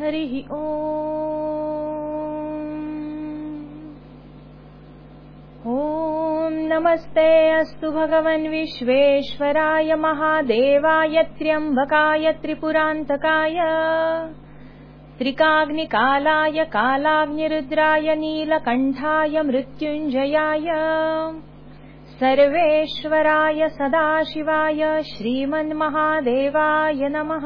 हरिः ॐ नमस्ते अस्तु भगवन् विश्वेश्वराय महादेवाय त्र्यम्बकाय त्रिपुरान्तकाय त्रिकाग्निकालाय कालाग्निरुद्राय नीलकण्ठाय मृत्युञ्जयाय सर्वेश्वराय सदाशिवाय श्रीमन्महादेवाय नमः।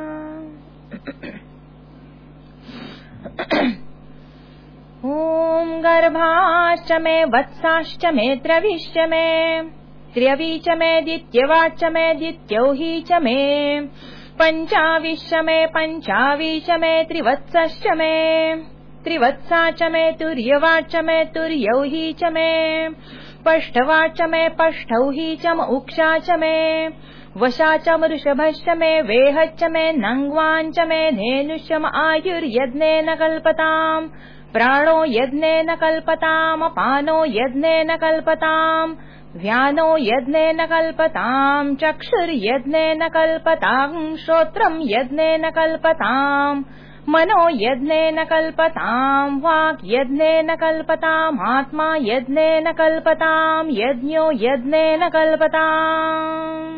ॐ गर्भाश्च मे वत्साश्च मे त्रविश्च मे त्र्यवी च मे दित्यवाच्च मे दित्यौही च मे पञ्चाविश्च मे पञ्चावी च मे त्रिवत्सश्च मे त्रिवत्सा च मे तुर्यवाच्च मे तुर्यौही च मे पष्ठवाच्च मे पष्ठौही च म उक्षा च मे वशा च वृषभश्च मे वेहच्च मे नङ्ग्वाञ्च मे धेनुश्च म आयुर्यज्ञेन कल्पताम् प्राणो यज्ञेन कल्पताम् अपानो यज्ञेन कल्पताम् व्यानो यज्ञेन कल्पताम् चक्षुर्यज्ञेन कल्पताम् श्रोत्रम् यज्ञेन कल्पताम् मनो यज्ञेन कल्पताम् वाक् यज्ञेन कल्पताम् आत्मा यज्ञेन कल्पताम् यज्ञो यज्ञेन कल्पताम्।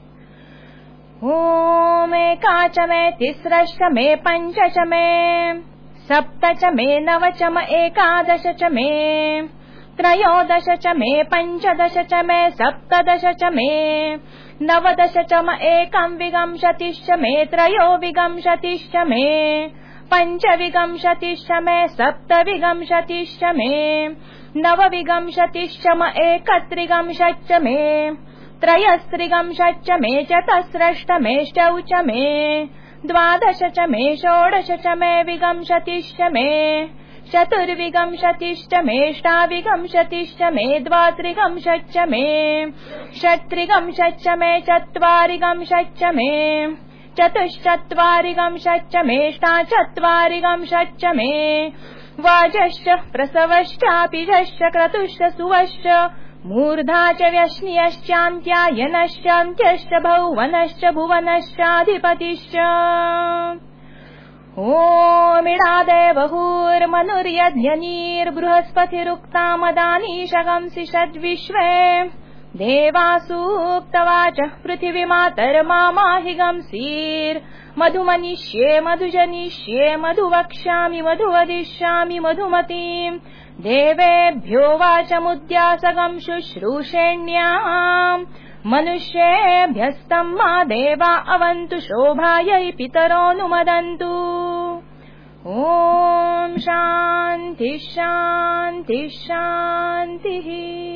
ॐ एका च मे तिस्रश्च मे पञ्च च मे सप्त च मे नव च म एकादश च मे त्रयोदश च मे पञ्चदश च मे सप्तदश च मे नवदश च म एकम् विंशतिश्च मे त्रयो विंशतिश्च मे पञ्चविंशतिश्च मे सप्तविंशतिश्च मे नवविंशतिश्च म एकत्रिंशच्च मे त्रयस्त्रिंशच्च मे चतस्रश्च मे षष्टौ च मे द्वादश च मे षोडश च मे विंशतिश्च मे चतुर्विंशतिश्च मे षष्टाविंशतिश्च मे द्वात्रिंशच्च मे षट्त्रिंशच्च मे चत्वारिंशच्च मे चतुश्चत्वारिंशच्च मे षष्टाचत्वारिंशच्च मे वाजश्च प्रसवश्चापिजश्च क्रतुश्च सुवश्च मूर्धा च व्यश्नियश्चान्त्यायनश्चान्त्यश्च भौवनश्च भुवनश्चाधिपतिश्च। ओमिडादेवहुर्मनुर्यज्ञनीर्बृहस्पतिरुक्तामदानीशगंसि षड्विश्वे देवासूक्तवाचः पृथिवीमातर्मामाहिगंसीर्मधुमनिष्ये मधुजनिष्ये मधुवक्ष्यामि मधुवदिष्यामि मधुमतीम् देवेभ्यो वाचमुद्यासगं शुश्रूषेण्याम् मनुष्येभ्यस्तम् मा देवा अवन्तु शोभायै पितरोऽनुमदन्तु। ॐ शान्ति शान्ति शान्तिः।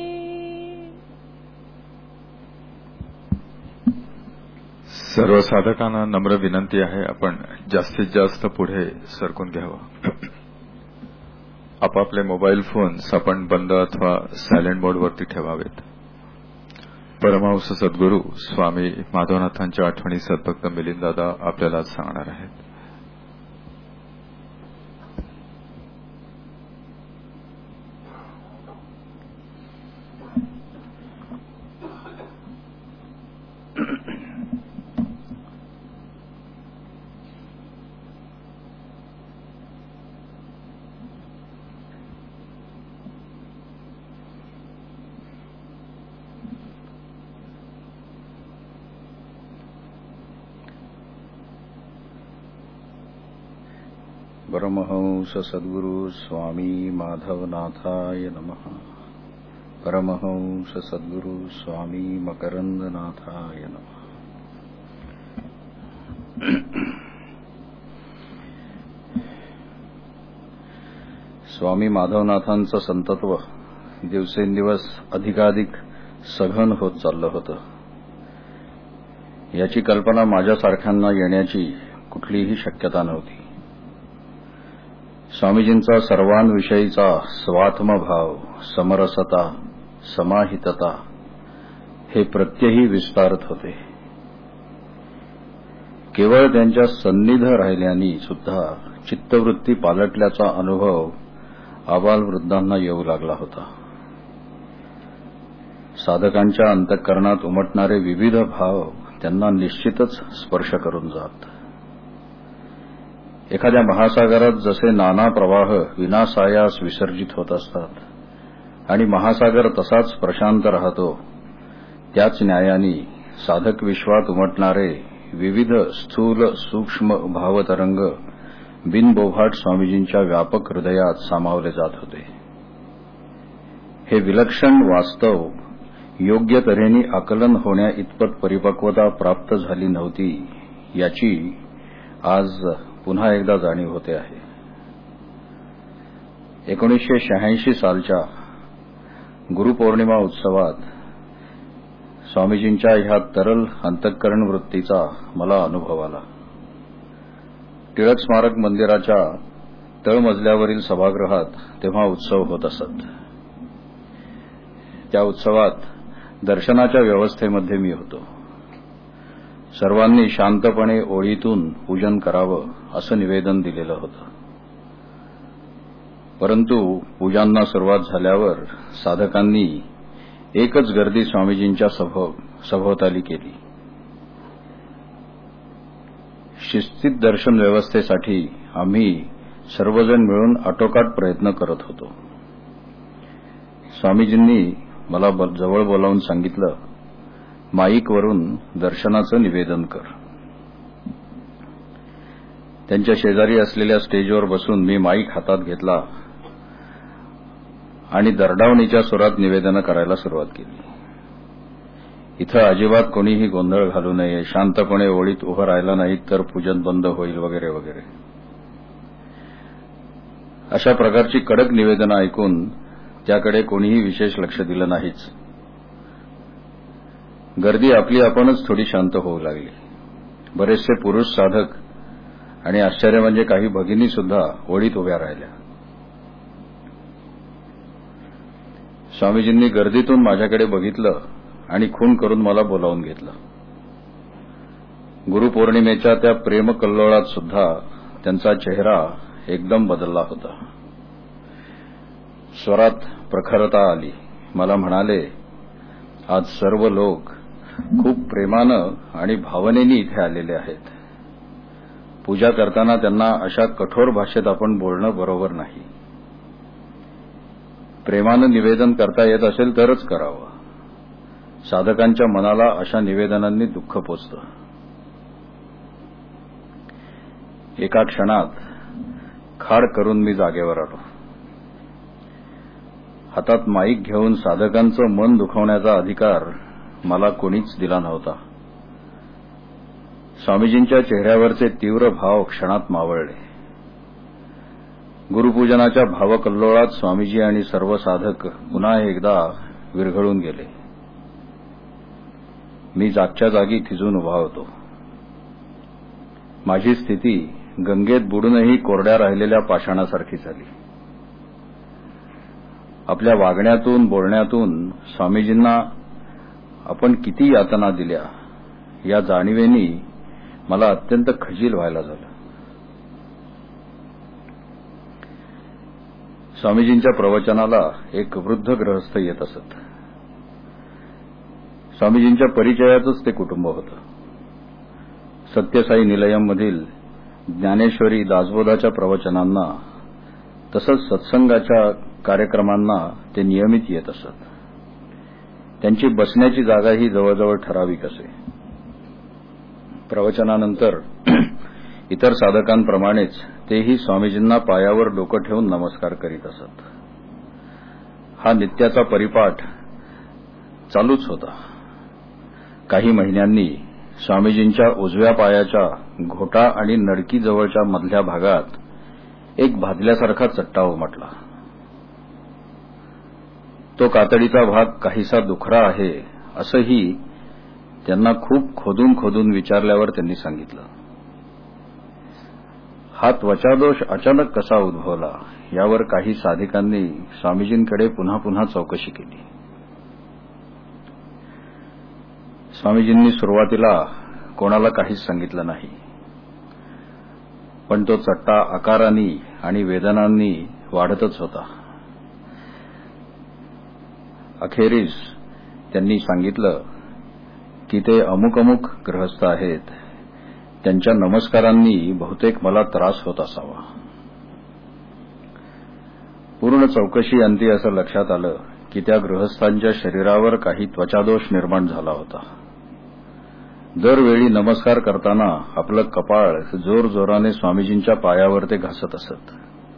सर्व साधकांना नम्र विनंती आहे, आपण जास्तीत जास्त पुढे सरकून घ्यावं. आपापले मोबाईल फोन्स आपण बंद अथवा सायलेंट मोडवरती ठेवावेत. परमहंस सद्गुरू स्वामी माधवनाथांच्या आठवणी सद्भक्त मिलिंददादा आपल्याला सांगणार आहेत. परमहंस सद्गुरु स्वामी माधवनाथाय नमः. परमहंस सद्गुरु स्वामी मकरंदनाथाय नमः. स्वामी माधवनाथांचं संतत्व दिवसेंदिवस अधिकाधिक सघन होत चाललं होतं. याची कल्पना माझ्यासारख्यांना येण्याची कुठलीही शक्यता नव्हती. स्वामीजींचा सर्वांविषयीचा स्वात्मभाव, समरसता, समाहितता हे प्रत्यही विस्तारत होते. केवळ त्यांच्या सन्निध राहिल्याने सुद्धा चित्तवृत्ती पालटल्याचा अनुभव आबालवृद्धांना येऊ लागला होता. साधकांच्या अंतःकरणात उमटणारे विविध भाव त्यांना निश्चितच स्पर्श करून जात. एखाद्या महासागरात जसे नाना प्रवाह विनासायास विसर्जित होत असतात आणि महासागर तसाच प्रशांत राहतो, त्याच न्यायाने साधक विश्वात उमटणारे विविध स्थूल सूक्ष्म भावतरंग बिनबोभाट स्वामीजींच्या व्यापक हृदयात सामावले जात होते. हे विलक्षण वास्तव योग्य तऱ्हेने आकलन होण्या इतपत परिपक्वता प्राप्त झाली नव्हती, याची आज पुन्हा एकदा जाणीव होते आहे. 1986 सालच्या गुरुपौर्णिमा उत्सवात स्वामीजींच्या ह्या तरल अंतःकरण वृत्तीचा मला अनुभव आला. टिळक स्मारक मंदिराच्या तळमजल्यावरील सभागृहात तेव्हा उत्सव होत असत. त्या उत्सवात दर्शनाच्या व्यवस्थेमध्ये मी होतो. सर्वांनी शांतपणे ओळीतून पूजन करावं असं निवेदन दिलेलं होतं. परंतु पूजांना सुरुवात झाल्यावर साधकांनी एकच गर्दी स्वामीजींच्या सभोवताली केली. शिस्तीत दर्शन व्यवस्थेसाठी आम्ही सर्वजण मिळून आटोकाट प्रयत्न करत होतो. स्वामीजींनी मला जवळ बोलावून सांगितलं, माईकवरून दर्शनाचं निवेदन कर. त्यांच्या शेजारी असलेल्या स्टेजवर बसून मी माईक हातात घेतला आणि दरडावणीच्या सुरात निवेदनं करायला सुरुवात केली. इथं अजिबात कोणीही गोंधळ घालू नये, शांतपणे ओळीत उभं राहिलं नाही तर पूजन बंद होईल वगैरे वगैरे. अशा प्रकारची कडक निवेदनं ऐकून त्याकडे कोणीही विशेष लक्ष दिलं नाहीच. गर्दी आपली आपणच थोडी शांत होऊ लागली. बरेचसे पुरुष साधक आणि आश्चर्य म्हणजे काही भगिनी सुद्धा ओळीत उभ्या राहिल्या. स्वामीजींनी गर्दीतून माझ्याकडे बघितलं आणि खून करून मला बोलावून घेतलं. गुरुपौर्णिमेच्या त्या प्रेमकल्लोळात सुद्धा त्यांचा चेहरा एकदम बदलला होता. स्वरात प्रखरता आली. मला म्हणाले, आज सर्व लोक खूप प्रेमानं आणि भावनेने इथे आलेले आहेत. पूजा करताना त्यांना अशा कठोर भाषेत आपण बोलणं बरोबर नाही. प्रेमानं निवेदन करता येत असेल तरच करावं. साधकांच्या मनाला अशा निवेदनांनी दुःख पोचतं. एका क्षणात खाड करून मी जागेवर आलो. हातात माईक घेऊन साधकांचं मन दुखवण्याचा अधिकार मला कोणीच दिला नव्हता. स्वामीजींच्या चेहऱ्यावरचे तीव्र भाव क्षणात मावळले. गुरुपूजनाच्या भावकल्लोळात स्वामीजी आणि सर्व साधक पुन्हा एकदा विरघळून गेले. मी जागच्या जागी थिजून उभा होतो. माझी स्थिती गंगेत बुडूनही कोरड्या राहिलेल्या पाषाणासारखी झाली. आपल्या वागण्यातून बोलण्यातून स्वामीजींना आपण किती यातना दिल्या या जाणीवेनी मला अत्यंत खजील व्हायला झालं. स्वामीजींच्या प्रवचनाला एक वृद्ध गृहस्थ येत असत. स्वामीजींच्या परिचयाचंच ते कुटुंब होतं. सत्यसाई निलयममधील ज्ञानेश्वरी दासबोधाच्या प्रवचनांना तसंच सत्संगाच्या कार्यक्रमांना ते नियमित येत असत. त्यांची बसण्याची जागाही जवळजवळ ठराविक असे. प्रवचनानंतर इतर साधकांप्रमाणेच तेही स्वामीजींना पायावर डोकं ठेवून नमस्कार करीत असत. हा नित्याचा परिपाठ चालूच होता. काही महिन्यांनी स्वामीजींच्या उजव्या पायाच्या घोटा आणि नडकी जवळच्या मधल्या भागात एक भाजल्यासारखा चट्टा उमटला. तो कातडीचा भाग काहीसा दुखरा आहे असंही त्यांना खूप खोदून खोदून विचारल्यावर त्यांनी सांगितलं. हा त्वचादोष अचानक कसा उद्भवला यावर काही साधिकांनी स्वामीजींकडे पुन्हा पुन्हा चौकशी केली. स्वामीजींनी सुरुवातीला कोणाला काहीच सांगितलं नाही, पण तो चट्टा आकारांनी आणि वेदनांनी वाढतच होता. अखेरीस त्यांनी सांगितलं की ते अमुक अमुक गृहस्थ आहेत, त्यांच्या नमस्कारांनी बहुतेक मला त्रास होत असावा. पूर्ण चौकशी अंती असं लक्षात आलं की त्या गृहस्थांच्या शरीरावर काही त्वचादोष निर्माण झाला होता. दरवेळी नमस्कार करताना आपलं कपाळ जोरजोराने स्वामीजींच्या पायावर ते घासत असत.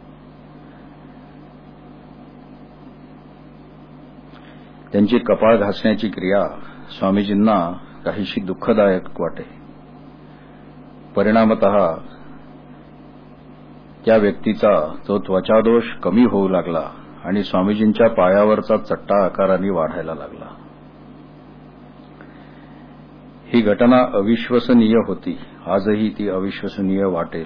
त्यांची कपाळ घासण्याची क्रिया स्वामीजींना काहीशी दुःखदायक वाटे. परिणामतः त्या व्यक्तीचा तो त्वचादोष कमी होऊ लागला आणि स्वामीजींच्या पायावरचा चट्टा आकाराने वाढायला लागला. ही घटना अविश्वसनीय होती. आजही ती अविश्वसनीय वाटेल.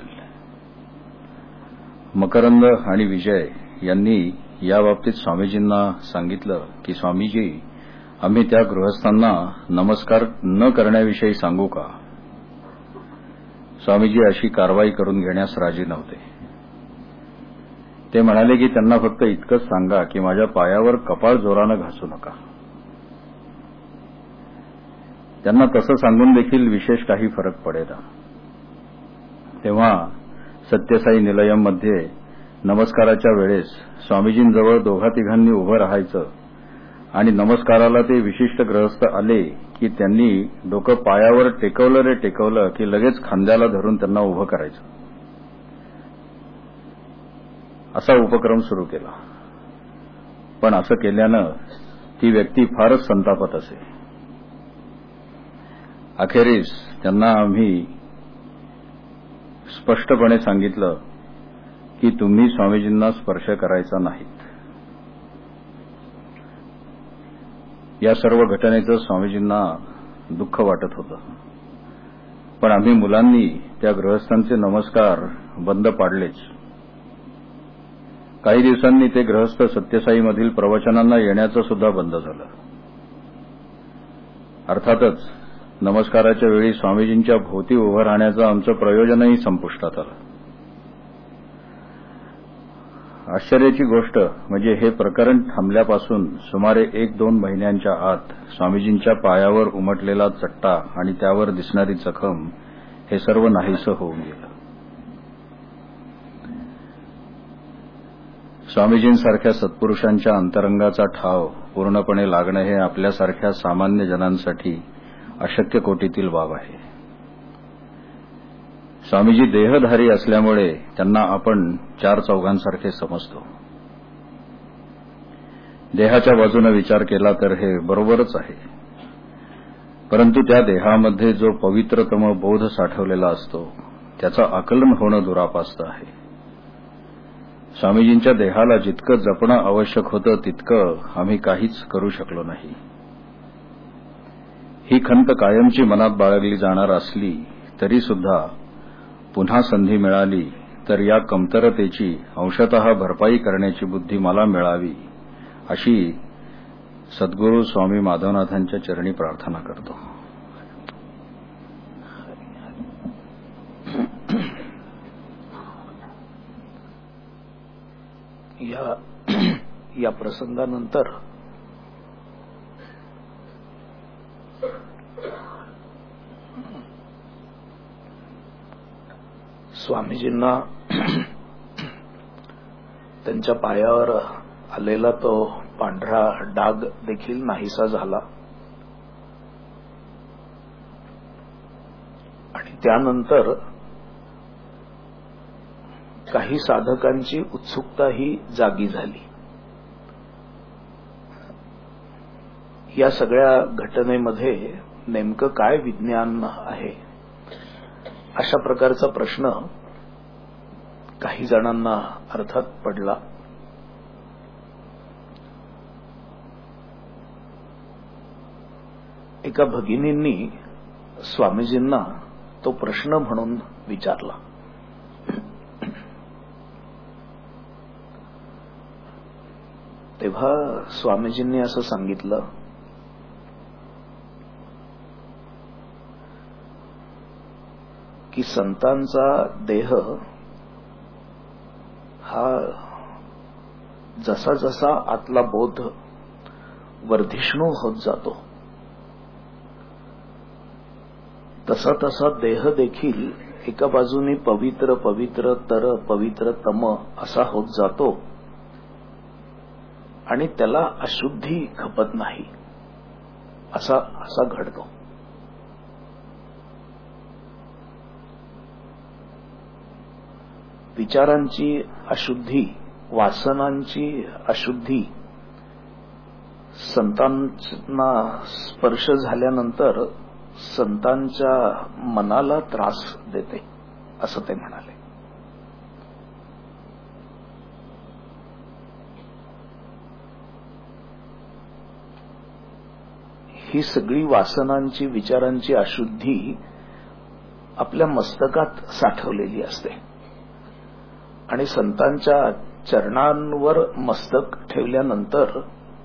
मकरंद आणि विजय यांनी याबाबतीत स्वामीजींना सांगितलं की स्वामीजी, आम्ही त्या गृहस्थांना नमस्कार न करण्याविषयी सांगू का? स्वामीजी अशी कारवाई करून घेण्यास राजी नव्हते. ते म्हणाले की त्यांना फक्त इतकंच सांगा की माझ्या पायावर कपाळ जोरानं घासू नका. त्यांना तसं सांगून देखील विशेष काही फरक पडेना. तेव्हा सत्यसाई निलयममध्ये नमस्काराच्या वेळेस स्वामीजींजवळ दोघा तिघांनी उभं राहायचं आणि नमस्काराला ते विशिष्ट गृहस्थ आले की त्यांनी डोकं पायावर टेकवलं रे टेकवलं की लगेच खांद्याला धरून त्यांना उभं करायचं. असा उपक्रम सुरू केला. पण असं केल्यानं ती व्यक्ती फारच संतापत असे. अखेरीस त्यांना आम्ही स्पष्टपणे सांगितलं की तुम्ही स्वामीजींना स्पर्श करायचा नाहीत. या सर्व घटनेचं स्वामीजींना दुःख वाटत होतं. पण आम्ही मुलांनी त्या गृहस्थांचे नमस्कार बंद पाडलेच. काही दिवसांनी ते गृहस्थ सत्यसाईमधील प्रवचनांना येण्याचं सुद्धा बंद झालं. अर्थातच नमस्काराच्या वेळी स्वामीजींच्या भोवती उभं राहण्याचं आमचं प्रयोजनही संपुष्टात आलं. आश्चर्याची गोष्ट म्हणजे हे प्रकरण थांबल्यापासून सुमारे 1-2 महिन्यांच्या आत स्वामीजींच्या पायावर उमटलेला चट्टा आणि त्यावर दिसणारी जखम हे सर्व नाहीसं होऊन गेलं. स्वामीजींसारख्या सत्पुरुषांच्या अंतरंगाचा ठाव पूर्णपणे लागणं हे आपल्यासारख्या सामान्य जनांसाठी अशक्य कोटीतील बाब आहे. स्वामीजी देहधारी असल्यामुळे त्यांना आपण 4 चौघांसारखे समजतो. देहाच्या बाजूने विचार केला तर हे बरोबरच आहे. परंतु त्या देहामध्ये जो पवित्रतम बोध साठवलेला असतो त्याचं आकलन होणं दुरापास्त आहे. स्वामीजींच्या देहाला जितकं जपणं आवश्यक होतं तितकं आम्ही काहीच करू शकलो नाही. ही खंत कायमची मनात बाळगली जाणार असली तरी सुद्धा पुन्हा संधी मिळाली तर या कमतरतेची अंशतः भरपाई करण्याची बुद्धी मला मिळावी अशी सद्गुरू स्वामी माधवनाथांच्या चरणी प्रार्थना करतो. या प्रसंगानंतर स्वामीजींना त्यांच्या पायावर आलेला तो पांढरा डाग देखील नाहीसा झाला आणि त्यानंतर काही साधकांची उत्सुकताही जागी झाली. या सगळ्या घटनेमध्ये नेमकं काय विज्ञान आहे अशा प्रकारचा प्रश्न काही जणांना अर्थात पडला. एका भगिनींनी स्वामीजींना तो प्रश्न म्हणून विचारला. तेव्हा स्वामीजींनी असं सांगितलं की संतांचा देह हा जसा जसा आतला बोध वर्धिष्णू होत जातो तसा तसा देह देखील एका बाजूनी पवित्र पवित्र तर पवित्रतम असा होत जातो आणि त्याला अशुद्धी खपत नाही असा घडतो. विचारांची अशुद्धी, वासनांची अशुद्धी संतांना स्पर्श झाल्यानंतर संतांच्या मनाला त्रास देते असं ते म्हणाले. ही सगळी वासनांची, विचारांची अशुद्धी आपल्या मस्तकात साठवलेली असते आणि संतांच्या चरणांवर मस्तक ठेवल्यानंतर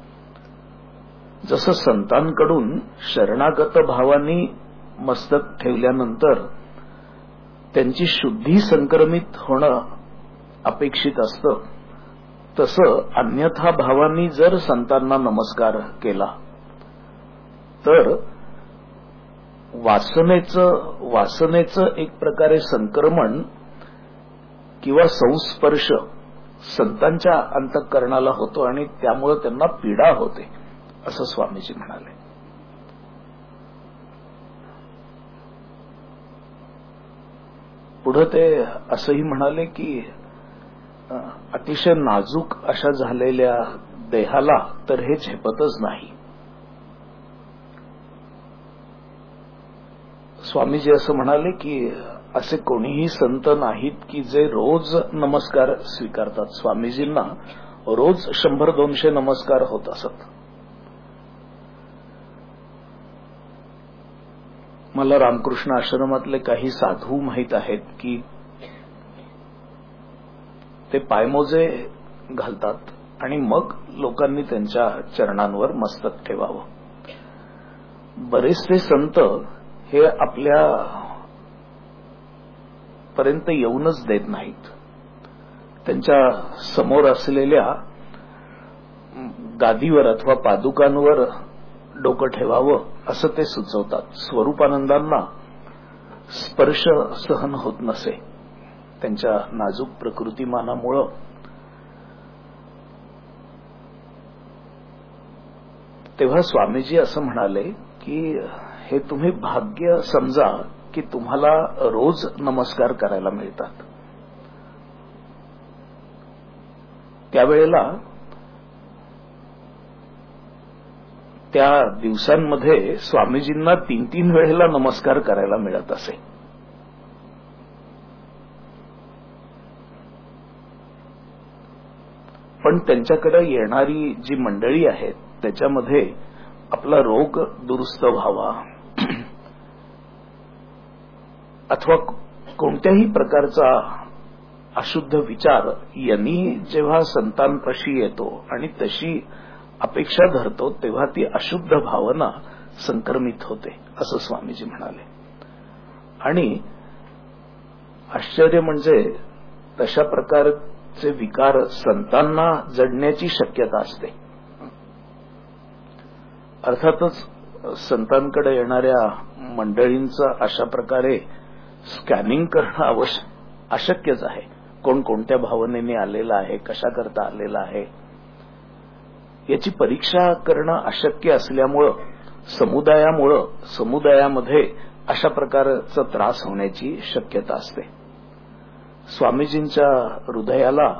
जसं संतांकडून शरणागत भावानी मस्तक ठेवल्यानंतर त्यांची शुद्धी संक्रमित होणं अपेक्षित असतं, तसं अन्यथा भावानी जर संतांना नमस्कार केला तर वासनेचं एक प्रकारे संक्रमण किंवा संस्पर्श संतांच्या अंतःकरणाला होतो आणि त्यामुळे त्यांना पीडा होते असं स्वामीजी म्हणाले. पुढे ते असंही म्हणाले की अतिशय नाजूक अशा झालेल्या देहाला तर हे झेपतच नाही. स्वामीजी असं म्हणाले की असे कोणीही संत नाहीत की जे रोज नमस्कार स्वीकारतात. स्वामीजींना रोज 100-200 नमस्कार होत असत. मला रामकृष्ण आश्रमातले काही साधू माहीत आहेत की ते पायमोजे घालतात आणि मग लोकांनी त्यांच्या चरणांवर मस्तक ठेवावं. बरेचसे संत हे आपल्या पर्यंत येऊनच देत नाहीत. त्यांच्या समोर असलेल्या गादीवर अथवा पादुकांवर डोकं ठेवावं असं ते सुचवतात. स्वरूपानंदांना स्पर्श सहन होत नसे त्यांच्या नाजूक प्रकृतिमानामुळं. तेव्हा स्वामीजी असं म्हणाले की हे तुम्ही भाग्य समजा की तुम्हाला रोज नमस्कार करायला मिळतात. त्यावेळेला त्या दिवसांमध्ये स्वामीजींना 3-3 वेळेला नमस्कार करायला मिळत असे. पण त्यांच्याकडे येणारी जी मंडळी आहेत त्याच्यामध्ये आपला रोग दुरुस्त व्हावा अथवा कोणत्याही प्रकारचा अशुद्ध विचार यांनी जेव्हा संतांपाशी येतो आणि तशी अपेक्षा धरतो तेव्हा ती अशुद्ध भावना संक्रमित होते असं स्वामीजी म्हणाले. आणि आश्चर्य म्हणजे तशा प्रकारचे विकार संतांना जडण्याची शक्यता असते. अर्थातच संतांकडे येणाऱ्या मंडळींचं अशा प्रकारे स्कॅनिंग करणं अशक्यच आहे. कोण कोणत्या भावनेने आलेला आहे, कशा करता आलेला आहे याची परीक्षा करणं अशक्य असल्यामुळं समुदायामध्ये अशा प्रकारचा त्रास होण्याची शक्यता असते. स्वामीजींच्या हृदयाला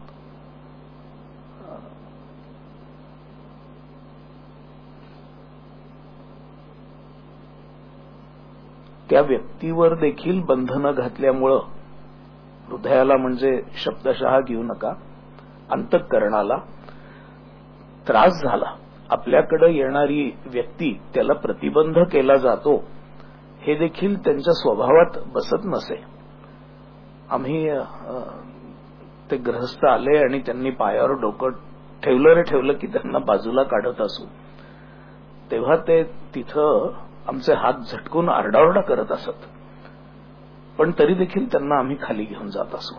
त्या व्यक्तीवर देखील बंधनं घातल्यामुळं हृदयाला म्हणजे शब्दशः घेऊ नका, अंतःकरणाला त्रास झाला. आपल्याकडे येणारी व्यक्ती त्याला प्रतिबंध केला जातो हे देखील त्यांच्या स्वभावात बसत नसे. आम्ही ते गृहस्थ आले आणि त्यांनी पायावर डोकं ठेवलं की त्यांना बाजूला काढत असू तेव्हा ते तिथं आमचे हात झटकून आरडाओरडा करत असत. पण तरी देखील त्यांना आम्ही खाली घेऊन जात असू.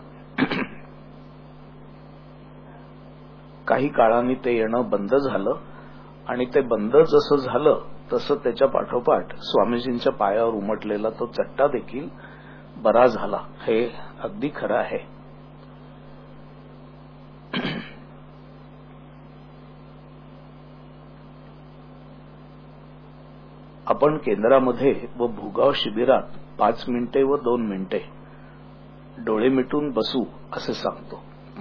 काही काळाने ते येणं बंद झालं आणि ते बंद जसं झालं तसं त्याच्या पाठोपाठ स्वामीजींच्या पायावर उमटलेला तो चट्टा देखील बरा झाला. हे अगदी खरं आहे. आपण केंद्रामध्ये व भूगाव शिबिरात 5 मिनिटे व 2 मिनिटे डोळे मिटून बसू असे सांगतो.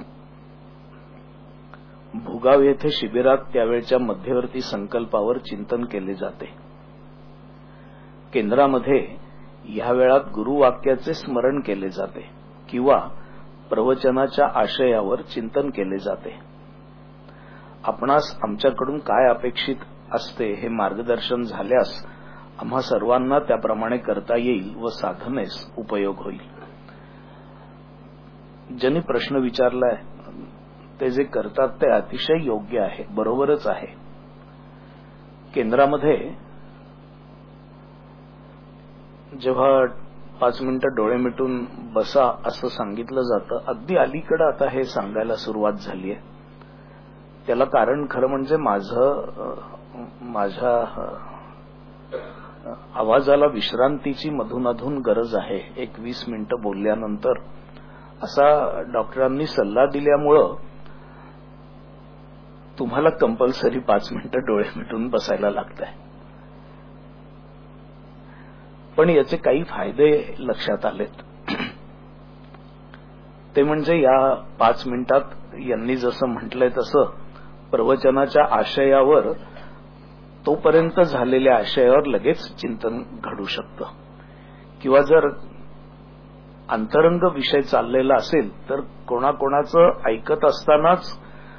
भूगाव येथे शिबिरात त्यावेळच्या मध्यवर्ती संकल्पावर चिंतन केले जाते. केंद्रामध्ये ह्या वेळात गुरुवाक्याचे स्मरण केले जाते किंवा प्रवचनाच्या आशयावर चिंतन केले जाते. आपणास आमच्याकडून काय अपेक्षित असते हे मार्गदर्शन झाल्यास आम्हा सर्वांना त्याप्रमाणे करता येईल व साधनेस उपयोग होईल. ज्यांनी प्रश्न विचारलाय ते जे करतात ते अतिशय योग्य आहे, बरोबरच आहे. केंद्रामध्ये जेव्हा 5 मिनिटं डोळे मिटून बसा असं सांगितलं जातं, अगदी अलीकडे आता हे सांगायला सुरुवात झाली आहे. त्याला कारण खरं म्हणजे माझ्या आवाजाला विश्रांतीची मधून गरज आहे. 20 मिनिटं बोलल्यानंतर असा डॉक्टरांनी सल्ला दिल्यामुळं तुम्हाला कंपल्सरी 5 मिनिटं डोळे मिटून बसायला लागतंय. पण याचे काही फायदे लक्षात आलेत. ते म्हणजे या 5 मिनिटात यांनी जसं म्हटलंय तसं प्रवचनाच्या आशयावर, तोपर्यंत झालेल्या आशयावर लगेच चिंतन घडू शकतं. किंवा जर अंतरंग विषय चाललेला असेल तर कोणाकोणाचं ऐकत असतानाच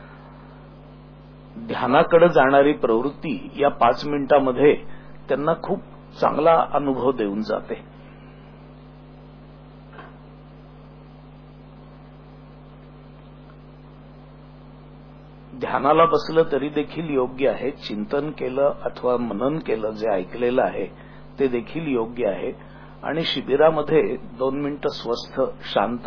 ध्यानाकडे जाणारी प्रवृत्ती या 5 मिनिटांमध्ये त्यांना खूप चांगला अनुभव देऊन जाते. ध्यानाला बसलं तरी देखील योग्य आहे, चिंतन केलं अथवा मनन केलं, जे ऐकलेलं आहे ते देखील योग्य आहे. आणि शिबिरामध्ये 2 मिनिटं स्वस्थ शांत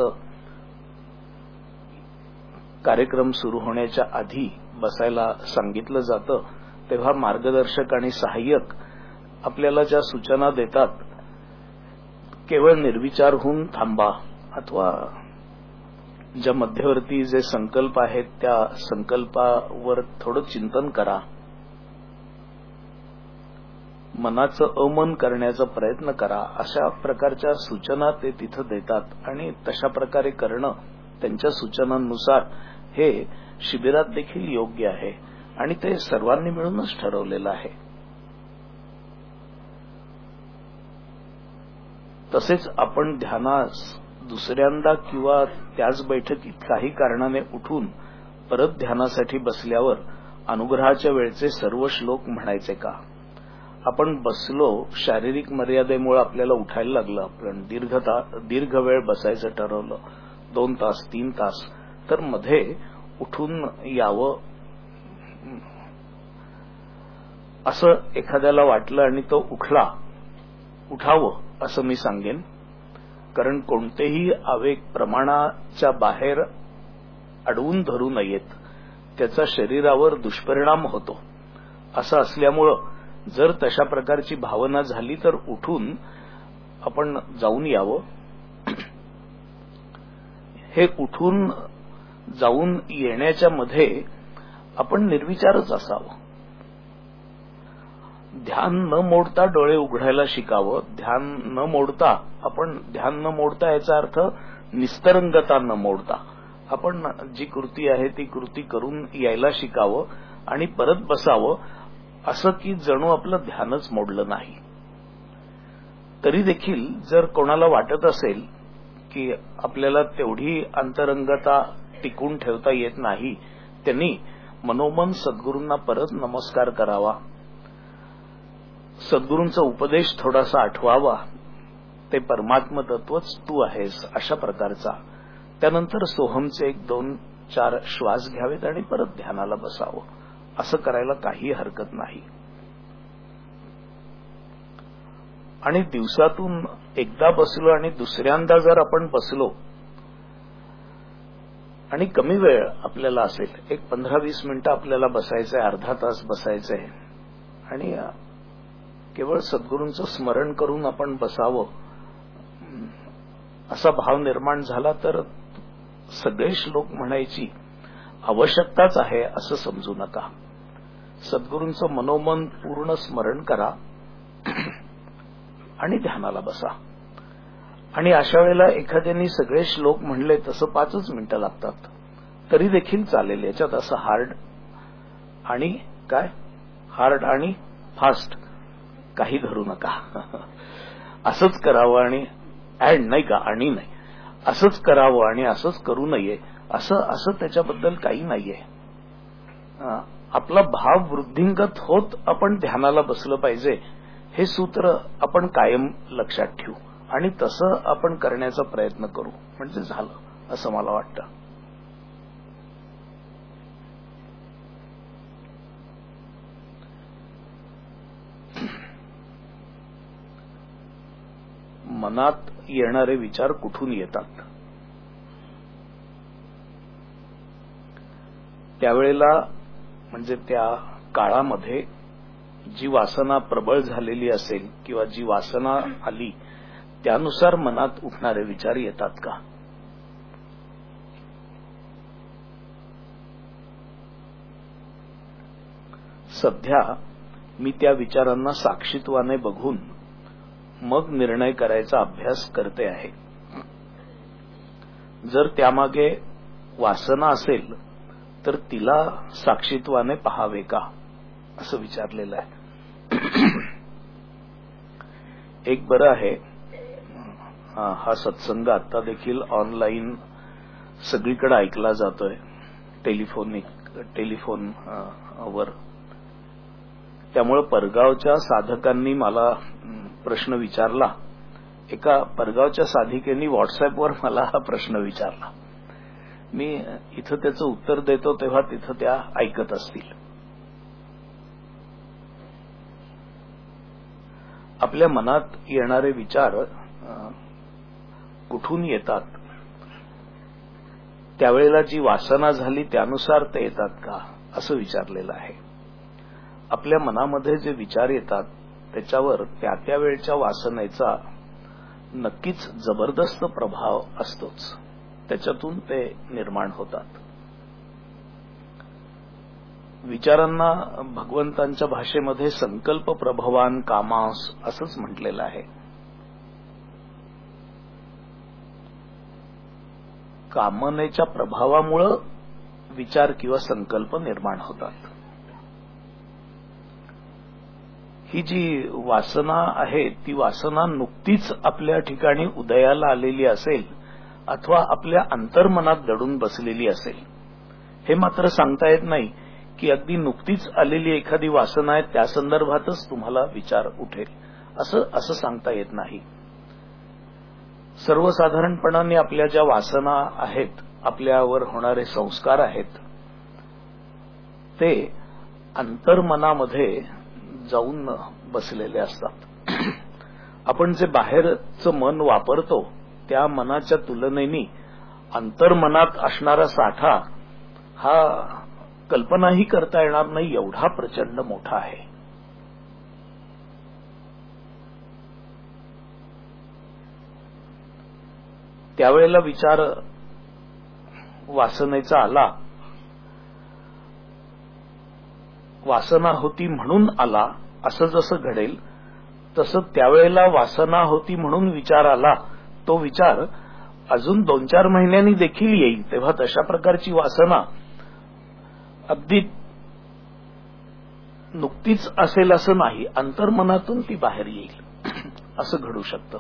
कार्यक्रम सुरू होण्याच्या आधी बसायला सांगितलं जातं. तेव्हा मार्गदर्शक आणि सहाय्यक आपल्याला ज्या सूचना देतात, केवळ निर्विचार होऊन थांबा अथवा ज्या मध्यवर्ती जे संकल्प आहेत त्या संकल्पावर थोडं चिंतन करा, मनाचं अमन करण्याचा प्रयत्न करा, अशा प्रकारच्या सूचना ते तिथं देतात. आणि तशा प्रकारे करणं त्यांच्या सूचनांनुसार हे शिबिरात देखील योग्य आहे आणि ते सर्वांनी मिळूनच ठरवलेलं आहे. तसेच आपण ध्यानास दुसऱ्यांदा किंवा त्याच बैठकीत काही कारणाने उठून परत ध्यानासाठी बसल्यावर अनुग्रहाच्या वेळचे सर्व श्लोक म्हणायचे का? आपण बसलो, शारीरिक मर्यादेमुळे आपल्याला उठायला लागलं, आपण दीर्घ वेळ बसायचं ठरवलं, 2 तास 3 तास, तर मध्ये उठून यावं असं एखाद्याला वाटलं आणि तो उठावं असं मी सांगेन. कारण कोणतेही आवेग प्रमाणाच्या बाहेर अडवून धरू नयेत, त्याचा शरीरावर दुष्परिणाम होतो. असं असल्यामुळं जर तशा प्रकारची भावना झाली तर उठून आपण जाऊन यावं. हे उठून जाऊन येण्याच्या मध्ये आपण निर्विचारच असावं. ध्यान न मोडता डोळे उघडायला शिकावं. ध्यान न मोडता याचा अर्थ निस्तरंगता न मोडता आपण जी कृती आहे ती कृती करून यायला शिकावं आणि परत बसावं, असं की जणू आपलं ध्यानच मोडलं नाही. तरी देखील जर कोणाला वाटत असेल की आपल्याला तेवढी अंतरंगता टिकून ठेवता येत नाही, त्यांनी मनोमन सद्गुरूंना परत नमस्कार करावा, सद्गुरूंचा उपदेश थोडासा आठवावा, ते परमात्म तत्वच तू आहेस अशा प्रकारचा. त्यानंतर सोहमचे 1-2-4 श्वास घ्यावेत आणि परत ध्यानाला बसावं. असं करायला काही हरकत नाही. आणि दिवसातून एकदा बसलो आणि दुसऱ्यांदा जर आपण बसलो आणि कमी वेळ आपल्याला असेल, एक 15-20 मिनिटं आपल्याला बसायचंय, अर्धा तास बसायचंय आणि केवळ सद्गुरूंचं स्मरण करून आपण बसावं असा भाव निर्माण झाला तर सगळे श्लोक म्हणायची आवश्यकताच आहे असं समजू नका. सद्गुरूंचं मनोमन पूर्ण स्मरण करा आणि ध्यानाला बसा. आणि अशा वेळेला एखाद्याने सगळे श्लोक म्हणले तसं 5च मिनिटं लागतात तरी देखील चालेल. याच्यात असं हार्ड आणि फास्ट काही धरू नका. असंच करावं आणि नाही का आणि नाही असंच करावं आणि असंच करू नये असं त्याच्याबद्दल काही नाहीये. आपला भाव वृद्धिंगत होत आपण ध्यानाला बसलं पाहिजे हे सूत्र आपण कायम लक्षात ठेवू आणि तसं आपण करण्याचा प्रयत्न करू म्हणजे झालं असं मला वाटतं. मनात येणारे विचार कुठून येतात? त्यावेळेला म्हणजे त्या काळामध्ये जी वासना प्रबळ झालेली असेल किंवा जी वासना आली त्यानुसार मनात उठणारे विचार येतात का? सध्या मी त्या विचारांना साक्षीत्वाने बघून मग निर्णय करायचा अभ्यास करते आहे. जर त्यामागे वासना असेल तर तिला साक्षीत्वाने पहावे का असं विचारलेलं आहे. एक बरं आहे, हा सत्संग आता देखील ऑनलाईन सगळीकडे ऐकला जातोय टेलिफोनवर. त्यामुळे परगावच्या साधकांनी मला प्रश्न विचारला. एका परगावच्या साधिकेनी व्हॉट्सअपवर मला हा प्रश्न विचारला. मी इथं त्याचं उत्तर देतो तेव्हा तिथं त्या ऐकत असतील. आपल्या मनात येणारे विचार कुठून येतात? त्यावेळेला जी वासना झाली त्यानुसार ते येतात का असं विचारलेलं आहे. आपल्या मनामध्ये जे विचार येतात त्याच्यावर त्या वेळच्या वासनेचा नक्कीच जबरदस्त प्रभाव असतोच. त्याच्यातून ते निर्माण होतात. विचारांना भगवंतांच्या भाषेमध्ये संकल्प प्रभवान कामास असंच म्हटलेलं आहे. कामनेच्या प्रभावामुळं विचार किंवा संकल्प निर्माण होतात. ही जी वासना आहे ती वासना नुकतीच आपल्या ठिकाणी उदयाला आलेली असेल अथवा आपल्या अंतर्मनात दडून बसलेली असेल हे मात्र सांगता येत नाही की अगदी नुकतीच आलेली एखादी वासना आहे त्या संदर्भातच तुम्हाला विचार उठेल असं सांगता येत नाही. सर्वसाधारणपणाने आपल्या ज्या वासना आहेत, आपल्यावर होणारे संस्कार आहेत ते अंतर्मनामध्ये जाऊन बसलेले असतात. आपण जे बाहेरचं मन वापरतो त्या मनाच्या तुलनेने अंतर्मनात असणारा साठा हा कल्पनाही करता येणार नाही एवढा प्रचंड मोठा आहे. त्यावेळेला विचार वासनेचा आला, वासना होती म्हणून आला असं जसं घडेल तसं त्यावेळेला वासना होती म्हणून विचार आला तो विचार अजून 2-4 महिन्यांनी देखील येईल. तेव्हा तशा प्रकारची वासना अगदी नुकतीच असेल असं नाही, अंतर्मनातून ती बाहेर येईल असं घडू शकतं.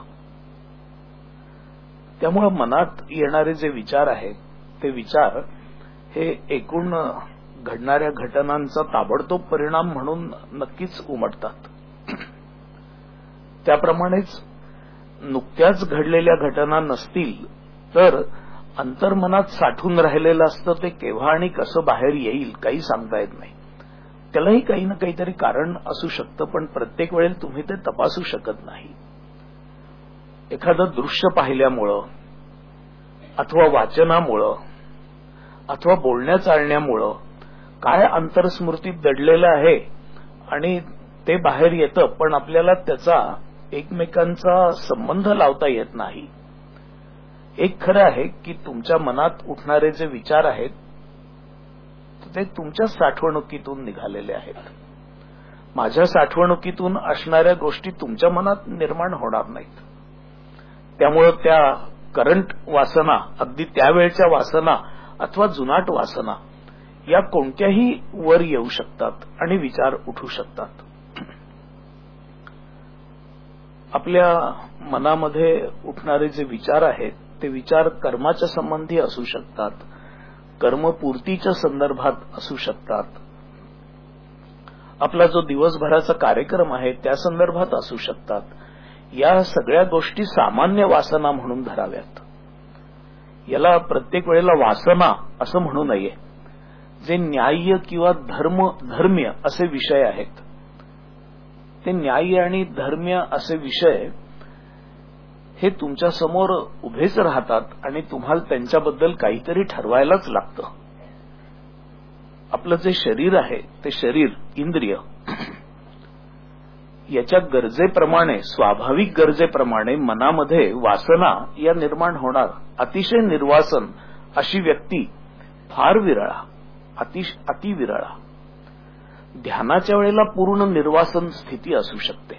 त्यामुळे मनात येणारे जे विचार आहेत ते विचार हे एकूण घडणाऱ्या घटनांचा ताबडतोब परिणाम म्हणून नक्कीच उमटतात. त्याप्रमाणेच नुकत्याच घडलेल्या घटना नसतील तर अंतर्मनात साठून राहिलेलं असतं ते केव्हा आणि कसं बाहेर येईल काही सांगता येत नाही. त्यालाही काही ना काहीतरी कारण असू शकतं, पण प्रत्येक वेळेला तुम्ही ते तपासू शकत नाही. एखादं दृश्य पाहिल्यामुळं अथवा वाचनामुळं अथवा बोलण्या चालण्यामुळं काय अंतरस्मृतीत दडलेलं आहे आणि ते बाहेर येतं, पण आपल्याला त्याचा एकमेकांचा संबंध लावता येत नाही. एक खरं आहे की तुमच्या मनात उठणारे जे विचार आहेत ते तुमच्या साठवणुकीतून निघालेले आहेत. माझ्या साठवणुकीतून असणाऱ्या गोष्टी तुमच्या मनात निर्माण होणार नाहीत. त्यामुळे त्या करंट वासना, अगदी त्यावेळच्या वासना अथवा जुनाट वासना या कोणत्याही वर येऊ शकतात आणि विचार उठू शकतात. आपल्या मनामध्ये उठणारे जे विचार आहेत ते विचार कर्माच्या संबंधी असू शकतात, कर्मपूर्तीच्या संदर्भात असू शकतात, आपला जो दिवसभराचा कार्यक्रम आहे त्या संदर्भात असू शकतात. या सगळ्या गोष्टी सामान्य वासना म्हणून धराव्यात. याला प्रत्येक वेळेला वासना असं म्हणू नये. जे न्याय्य किंवा धर्म्य असे विषय आहेत, ते न्याय्य आणि धर्म्य असे विषय हे तुमच्या समोर उभेच राहतात आणि तुम्हाला त्यांच्याबद्दल काहीतरी ठरवायलाच लागतं. आपलं जे शरीर आहे ते शरीर, इंद्रिय, याच्या गरजेप्रमाणे, स्वाभाविक गरजेप्रमाणे मनामध्ये वासना या निर्माण होणार. अतिशय निर्वासन अशी व्यक्ती फार विरळा, अति विरळा. ध्यानाच्या वेळेला पूर्ण निर्वासन स्थिती असू शकते.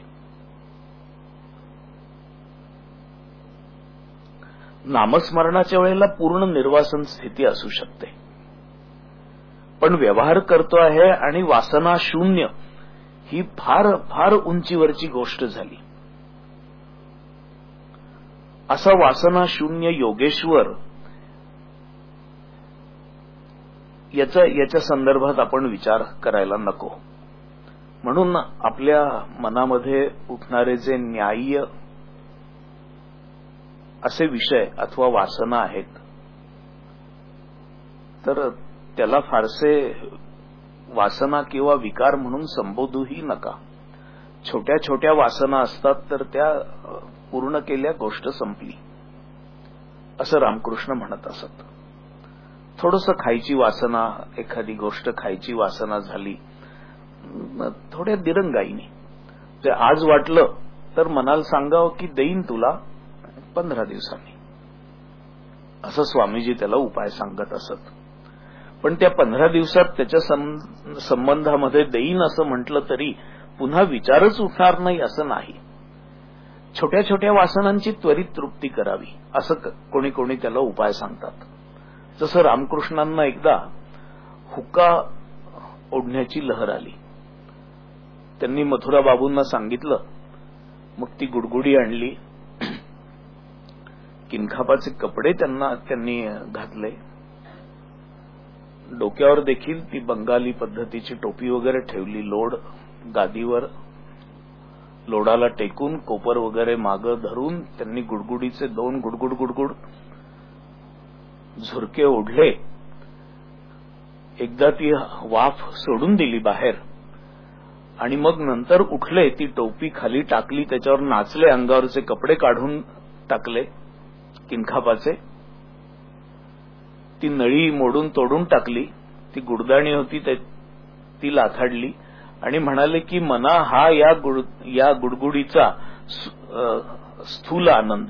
नामस्मरणाच्या वेळेला पूर्ण निर्वासन स्थिती असू शकते. पण व्यवहार करतो आहे आणि वासना शून्य ही फार फार उंचीवरची गोष्ट झाली. असा वासना शून्य योगेश्वर याच्या संदर्भात आपण विचार करायला नको. म्हणून आपल्या मनामध्ये उठणारे जे न्याय्य असे विषय अथवा वासना आहेत, तर त्याला फारसे वासना किंवा विकार म्हणून संबोधूही नका. छोट्या छोट्या वासना असतात, तर त्या पूर्ण केल्या गोष्ट संपली असं रामकृष्ण म्हणत असत. थोडंसं खायची वासना, एखादी गोष्ट खायची वासना झाली, थोड्या दिरंगाईने ते आज वाटलं तर मनाला सांगावं की देईन तुला 15 दिवसांनी, असं स्वामीजी त्याला उपाय सांगत असत. पण त्या 15 दिवसात त्याच्या संबंधामध्ये देईन असं म्हटलं तरी पुन्हा विचारच उठणार नाही असं नाही. छोट्या छोट्या वासनांची त्वरित तृप्ती करावी असं कोणी कोणी त्याला उपाय सांगतात. जसं रामकृष्णांना एकदा हुक्का ओढण्याची लहर आली. त्यांनी मथुरा बाबूंना सांगितलं. मग ती गुडगुडी आणली, किनखापाचे कपडे त्यांनी घातले, डोक्यावर देखील ती बंगाली पद्धतीची टोपी वगैरे ठेवली, लोड गादीवर, लोडाला टेकून कोपर वगैरे मागं धरून त्यांनी गुडगुडीचे 2 गुडगुड गुडगुड झुरके ओढले. एकदा ती वाफ सोडून दिली बाहेर आणि मग नंतर उठले, ती टोपी खाली टाकली, त्याच्यावर नाचले, अंगावरचे कपडे काढून टाकले किनखापाचे, ती नळी मोडून तोडून टाकली, ती गुडदाणी होती ती लाथाडली आणि म्हणाले की मना हा या गुडगुडीचा स्थूल आनंद,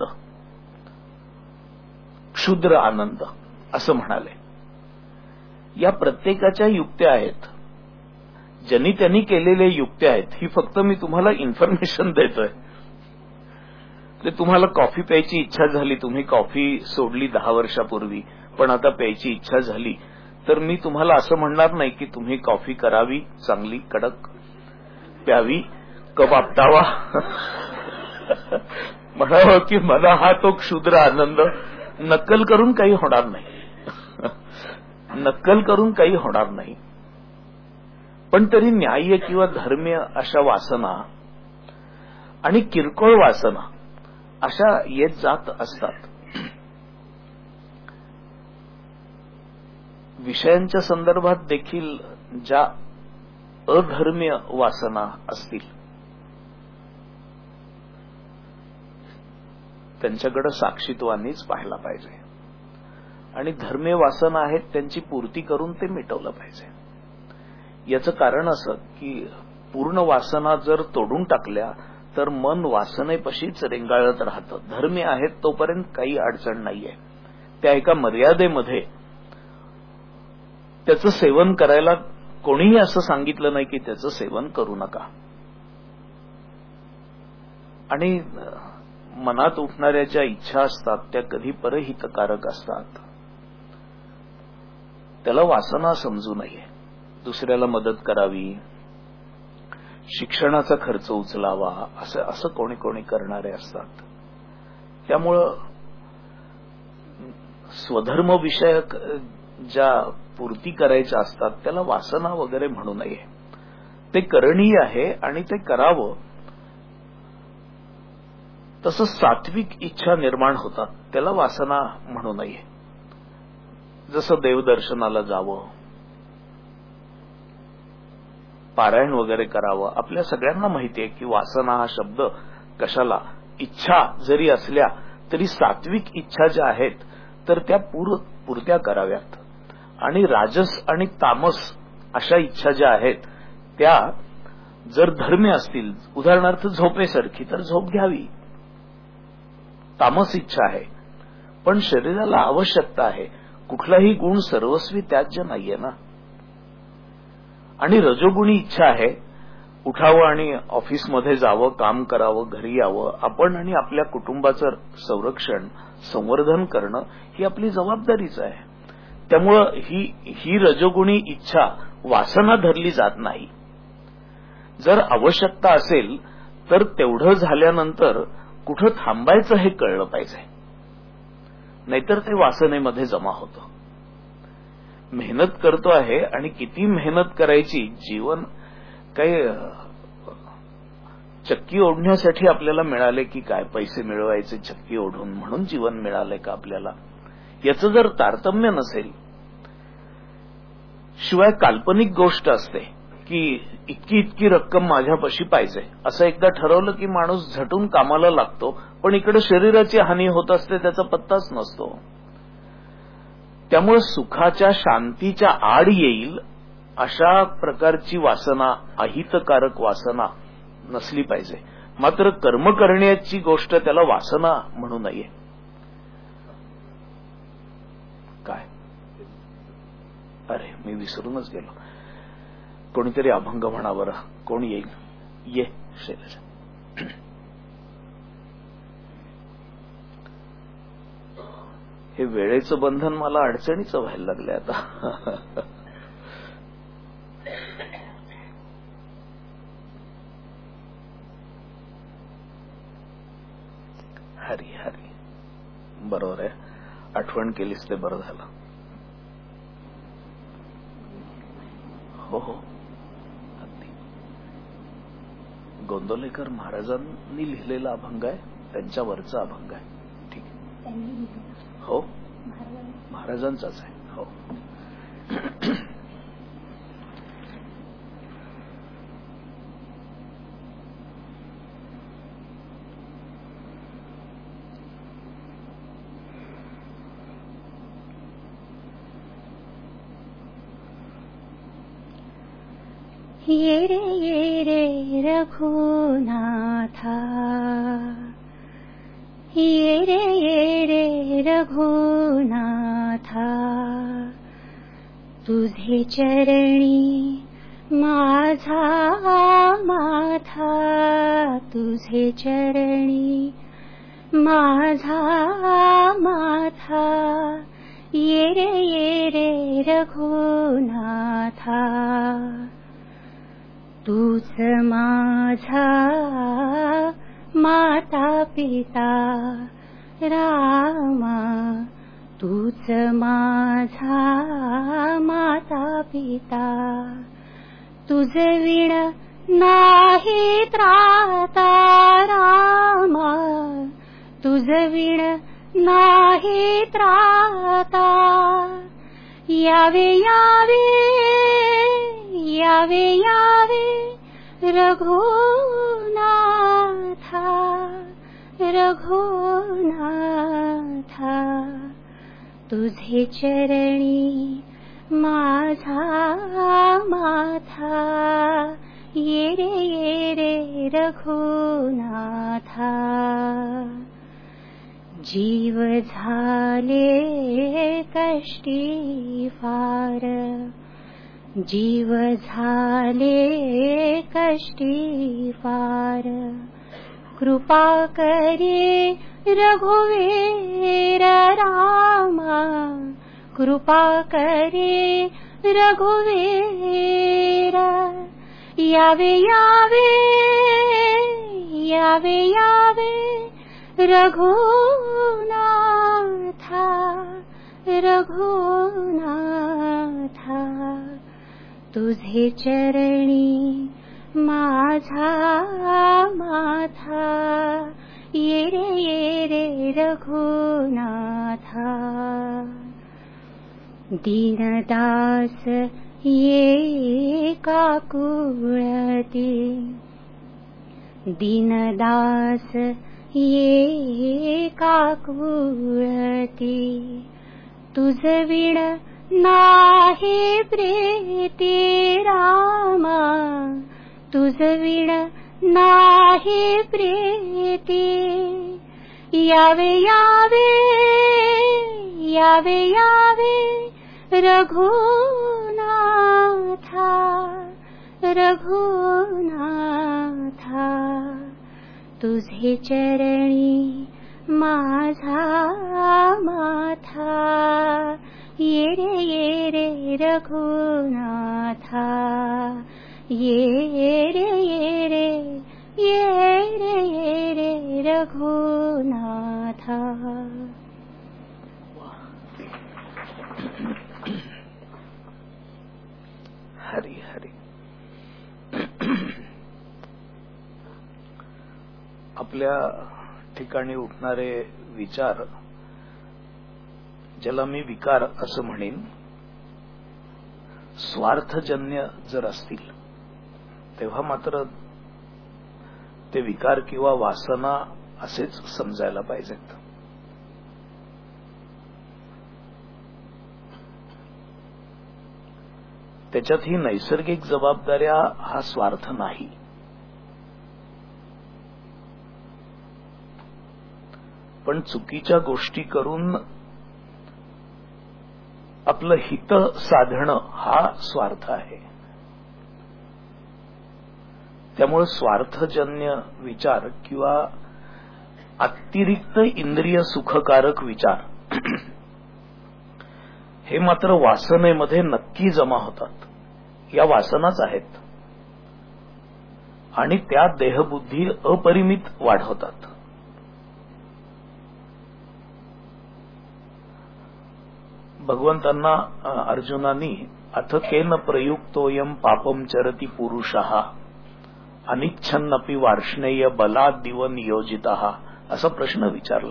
क्षुद्र आनंद असं म्हणाले. या प्रत्येकाच्या युक्त्या आहेत, ज्यांनी त्यांनी केलेल्या युक्त्या आहेत. ही फक्त मी तुम्हाला इन्फॉर्मेशन देतोय. ते तुम्हाला कॉफी प्यायची इच्छा झाली, तुम्ही कॉफी सोडली 10 वर्षापूर्वी, पण आता प्यायची इच्छा झाली, तर मी तुम्हाला असं म्हणणार नाही की तुम्ही कॉफी करावी, चांगली कडक प्यावी, कप आपटावा. म्हणावं की मला हा तो क्षुद्र आनंद, नक्कल करून काही होणार नाही, नक्कल करून काही होणार नाही. पण तरी न्याय्य किंवा धर्मीय अशा वासना आणि किरकोळ वासना अशा येत जात असतात. विषयांच्या संदर्भात देखील ज्या अधर्मीय वासना असतील त्यांच्याकडे साक्षीत्वानीच पाहायला पाहिजे आणि धर्मीय वासना आहेत त्यांची पूर्ती करून ते मिटवलं पाहिजे. याचं कारण असं की पूर्ण वासना जर तोडून टाकल्या तर मन वासनेपाशीच रेंगाळत राहतं. धर्मी आहेत तोपर्यंत काही अडचण नाहीये. त्या एका मर्यादेमध्ये त्याचं सेवन करायला कोणीही असं सांगितलं नाही की त्याचं सेवन करू नका. आणि मनात उठणाऱ्या ज्या इच्छा असतात त्या कधी परहितकारक असतात. त्याला वासना समजू नये. दुसऱ्याला मदत करावी, शिक्षणाचा खर्च उचलावा, असं कोणी कोणी करणारे असतात. त्यामुळं स्वधर्म विषयक ज्या पूर्ती करायच्या असतात त्याला वासना वगैरे म्हणू नये. ते करणीय आहे आणि ते करावं. तसं सात्विक इच्छा निर्माण होतात त्याला वासना म्हणू नये. जसं देवदर्शनाला जावं, पारायण वगैरे करावं. आपल्या सगळ्यांना माहिती आहे की वासना हा शब्द कशाला, इच्छा जरी असल्या तरी सात्विक इच्छा ज्या आहेत तर त्या पुरत्या कराव्यात. आणि राजस आणि तामस अशा इच्छा ज्या आहेत त्या जर धर्म्य असतील, उदाहरणार्थ झोपेसारखी, तर झोप घ्यावी. तामस इच्छा आहे पण शरीराला आवश्यकता आहे. कुठलाही गुण सर्वस्वी त्याज्य नाहीये ना. आणि रजोगुणी इच्छा आहे, उठावं आणि ऑफिसमध्ये जावं, काम करावं, घरी यावं, आपण आणि आपल्या कुटुंबाचं संरक्षण संवर्धन करणं ही आपली जबाबदारीच आहे. त्यामुळं ही रजोगुणी इच्छा वासना धरली जात नाही. जर आवश्यकता असेल तर तेवढं झाल्यानंतर कुठं थांबायचं हे कळलं पाहिजे, नाहीतर ते वासनेमध्ये जमा होतं. मेहनत करतो आहे आणि किती मेहनत करायची. जीवन काही चक्की ओढण्यासाठी आपल्याला मिळाले की काय, पैसे मिळवायचे चक्की ओढून म्हणून जीवन मिळालंय का आपल्याला, याचं जर तारतम्य नसेल. शिवाय काल्पनिक गोष्ट असते की इतकी रक्कम माझ्यापाशी पाहिजे असं एकदा ठरवलं की माणूस झटून कामाला लागतो, पण इकडे शरीराची हानी होत असते त्याचा पत्ताच नसतो. त्यामुळे सुखाच्या शांतीच्या आड येईल अशा प्रकारची वासना, अहितकारक वासना नसली पाहिजे. मात्र कर्म करण्याची गोष्ट त्याला वासना म्हणू नये. काय, अरे मी विसरूनच गेलो. कोणीतरी अभंग म्हणा बरं. कोण येईल? ये शैलजा. हे वेळेचं बंधन मला अडचणीचं व्हायला लागलंय आता. हरी हरी, बरोबर आहे. आठवण केलीस ते बरं झालं. हो हो, अगदी. गोंदवलेकर महाराजांनी लिहिलेला अभंग आहे, त्यांच्यावरचा अभंग आहे. ठीक आहे. हो, महाराजांचाच आहे. हो. ये रे रघुनाथा, ये रे रघुनाथा, तुझे चरणी माझा माथा, तुझे चरणी माझा माथा, ये रे रघुनाथा, तूच माझा माता पिता रामा, तूच माझा माता पिता, तुझ विण नाही त्राता रामा, तुझ विण नाही त्राता, यावे यावे यावे यावे रघुनाथा, रघुनाथा, तुझे चरणी माझा माथा, ये रे रघुनाथा जीव झाले कष्टी फार जीव झाले कष्टी फार कृपा करे रघुवीर रामा कृपा करे रघुवीर यावे यावे यावे यावे रघुनाथा रघुनाथा तुझे चरणी माझा माथा ये रे रघुनाथा दीनदास ये काकुळती दीनदास ये काकुळती तुझ विण नाही प्रीती रामा तुझ विण नाही प्रीती यावे यावे यावे यावे रघुनाथा रघुनाथा तुझे चरणी माझा माथा ये रे रघुनाथा ये रे रघुनाथा. हरी हरी. आपल्या ठिकाणी उठणारे विचार ज्याला मी विकार असं म्हणेन, स्वार्थजन्य जर असतील तेव्हा मात्र ते विकार किंवा वासना असेच समजायला पाहिजेत. त्याच्यात ही नैसर्गिक जबाबदाऱ्या हा स्वार्थ नाही. पण चुकीच्या गोष्टी करून आपलं हित साधणं हा स्वार्थ आहे. त्यामुळे स्वार्थजन्य विचार किंवा अतिरिक्त इंद्रिय सुखकारक विचार हे मात्र वासनेमध्ये नक्की जमा होतात. या वासनाच आहेत आणि त्या देहबुद्धी अपरिमित वाढवतात. भगवंतांना अर्जुनानी अथ केन प्रयुक्तोयम पापम चरती पुरुषः अनिच्छन्नपि वार्ष्णेय बलात् दिव नियोजितः असा प्रश्न विचारला.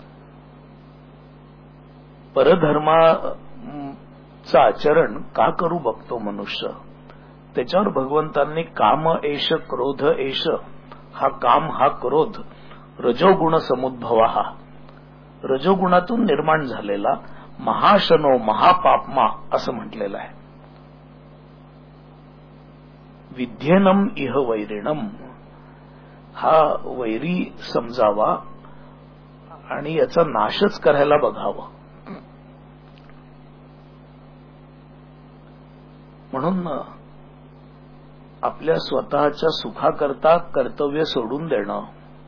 परधर्माचं आचरण का करू बघतो मनुष्य? त्याच्यावर भगवंतांनी काम एष क्रोध एष, हा काम हा क्रोध रजोगुण समुद्भव, हा रजोगुणातून निर्माण झालेला महाशनो महापापमा असं म्हटलेलं आहे. विध्येनम इह वैरिणम, हा वैरी समजावा आणि याचा नाशच करायला बघावा. म्हणून आपल्या स्वतःच्या सुखाकरता कर्तव्य सोडून देणं,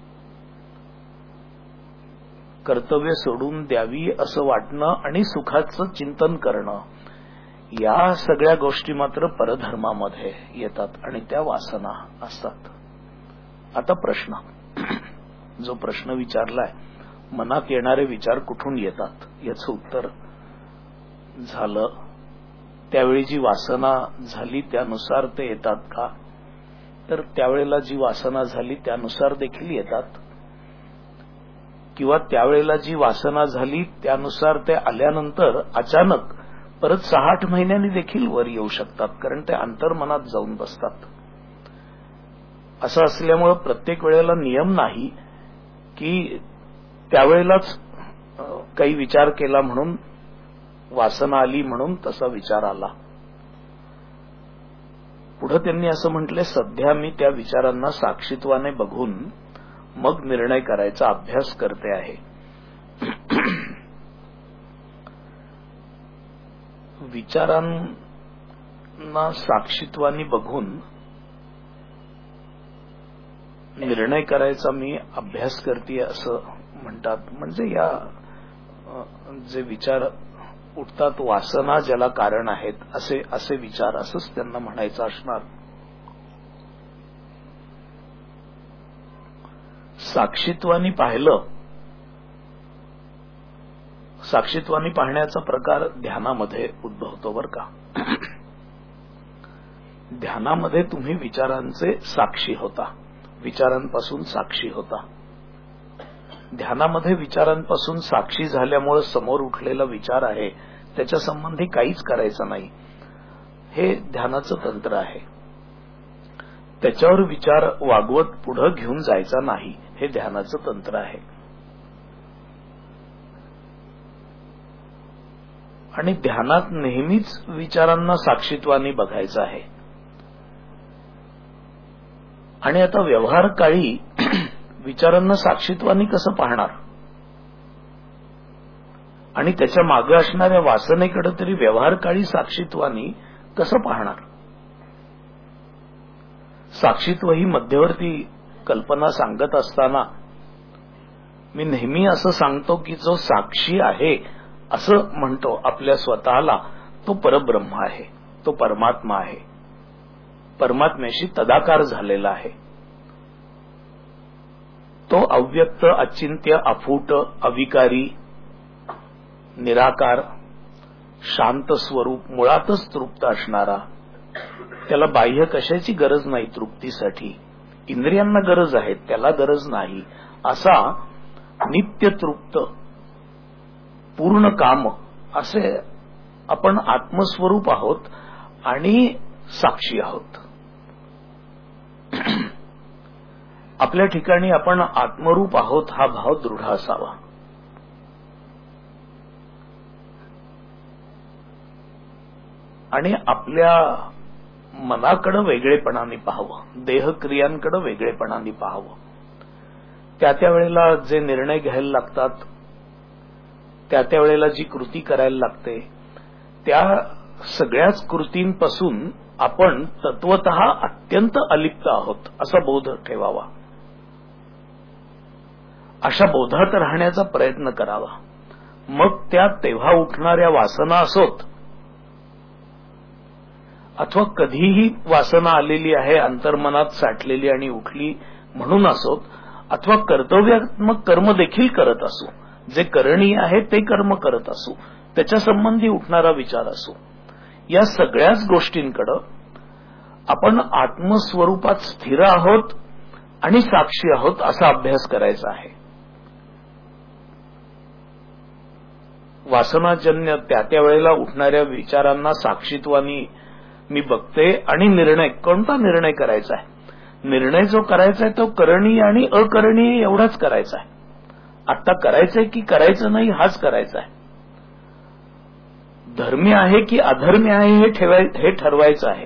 कर्तव्य सोडून द्यावी असं वाटणं आणि सुखाचं चिंतन करणं, या सगळ्या गोष्टी मात्र परधर्मामध्ये येतात आणि त्या वासना असतात. आता प्रश्न, जो प्रश्न विचारलाय, मनात येणारे विचार कुठून येतात याचं उत्तर झालं. त्यावेळी जी वासना झाली त्यानुसार ते येतात का? तर त्यावेळेला जी वासना झाली त्यानुसार देखील येतात, किंवा त्यावेळेला जी वासना झाली त्यानुसार ते आल्यानंतर अचानक परत 6-8 महिन्यांनी देखील वर येऊ शकतात, कारण ते अंतर्मनात जाऊन बसतात. असं असल्यामुळं प्रत्येक वेळेला नियम नाही की त्यावेळेलाच काही विचार केला म्हणून वासना आली म्हणून तसा विचार आला. पुढे त्यांनी असं म्हटले, सध्या मी त्या विचारांना साक्षीत्वाने बघून मग निर्णय करायचा अभ्यास करते आहे. विचारांना साक्षीत्वाने बघून निर्णय करायचा मी अभ्यास करते असं म्हणतात. म्हणजे या जे विचार उठतात, वासना ज्याला कारण आहेत, असे विचार, असंच त्यांना म्हणायचं असणार. साक्षीत्वाने पाहिलं, साक्षीत्वाने पाहण्याचा प्रकार ध्यानामध्ये उद्भवतो बरं का. ध्यानामध्ये तुम्ही विचारांचे साक्षी होता, विचारांपासून साक्षी होता. ध्यानामध्ये विचारांपासून साक्षी झाल्यामुळे समोर उठलेला विचार आहे त्याच्या संबंधी काहीच करायचं नाही, हे ध्यानाचं तंत्र आहे. त्याच्यावर विचार वागवत पुढे घेऊन जायचा नाही, हे ध्यानाचं तंत्र आहे. आणि ध्यानात नेहमीच विचारांना साक्षीत्वाने बघायचं आहे. आणि आता व्यवहार काळी विचारांना साक्षीत्वाने कसं पाहणार, आणि त्याच्या मागे असणाऱ्या वासनेकडे तरी व्यवहार काळी साक्षीत्वाने कसं पाहणार. साक्षीत्व ही मध्यवर्ती कल्पना सांगत असताना मी नेहमी असं सांगतो की जो साक्षी आहे असं म्हणतो आपल्या स्वतःला, तो परब्रह्म आहे, तो परमात्मा आहे, परमात्म्याशी तदाकार झालेला आहे. तो अव्यक्त, अचिंत्य, अफूट, अविकारी, निराकार, शांत स्वरूप, मुळातच तृप्त असणारा, त्याला बाह्य कशाची गरज नाही तृप्तीसाठी, इंद्रियांना गरज आहे, त्याला गरज नाही, असा नित्य तृप्त, पूर्ण काम, असे आपण आत्मस्वरूप आहोत आणि साक्षी आहोत. आपल्या ठिकाणी आपण आत्मरूप आहोत हा भाव दृढ असावा. आणि आपल्या मनाकडे वेगळेपणाने पाहावं, देहक्रियांकडे वेगळेपणाने पाहावं. त्या वेळेला जे निर्णय घ्यायला लागतात, त्या वेळेला जी कृती करायला लागते, त्या सगळ्याच कृतींपासून आपण तत्वतः अत्यंत अलिप्त आहोत असा बोध ठेवावा. अशा बोधात राहण्याचा प्रयत्न करावा. मग त्या तेव्हा उठणाऱ्या वासना असोत, अथवा कधीही वासना आलेली आहे अंतर्मनात साठलेली आणि उठली म्हणून असोत, अथवा कर्तव्यात्मक कर्म देखील करत असू, जे करणीय आहे ते कर्म करत असू, त्याच्या संबंधी उठणारा विचार असू, या सगळ्याच गोष्टींकडे आपण आत्मस्वरूपात स्थिर आहोत आणि साक्षी आहोत असा अभ्यास करायचा आहे. वासनाजन्य त्या वेळेला उठणाऱ्या विचारांना साक्षीत्वानी मी बघते आणि निर्णय, कोणता निर्णय करायचा आहे, निर्णय जो करायचा आहे तो करणीय आणि अकरणीय एवढाच करायचा आहे. आता करायचंय की करायचं नाही हाच करायचा आहे. धर्मी आहे की अधर्मी आहे हे ठरवायचं आहे.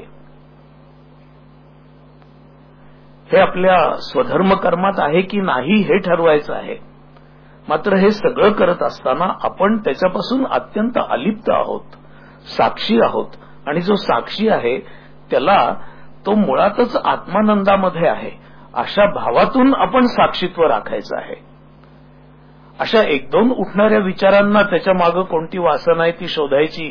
हे आपल्या स्वधर्म कर्मात आहे की नाही हे ठरवायचं आहे. मात्र हे सगळं करत असताना आपण त्याच्यापासून अत्यंत अलिप्त आहोत, साक्षी आहोत. आणि जो साक्षी आहे त्याला तो मुळातच आत्मानंदामध्ये आहे अशा भावातून आपण साक्षीत्व राखायचं आहे. अशा एक दोन उठणाऱ्या विचारांना त्याच्या मागे कोणती वासना आहे ती शोधायची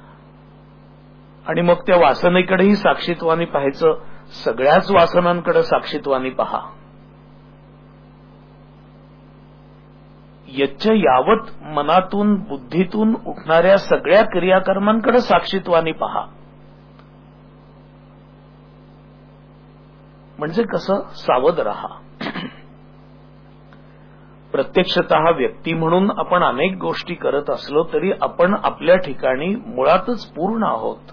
आणि मग त्या वासनेकडेही साक्षीत्वाने पाहायचं. सगळ्याच वासनांकडे साक्षीत्वाने पहा. यच्च यावत मनातून बुद्धीतून उठणाऱ्या सगळ्या क्रियाकर्मांकडे साक्षीत्वाने पहा. म्हणजे कसं, सावध रहा. प्रत्यक्षतः व्यक्ती म्हणून आपण अनेक गोष्टी करत असलो तरी आपण आपल्या ठिकाणी मुळातच पूर्ण आहोत.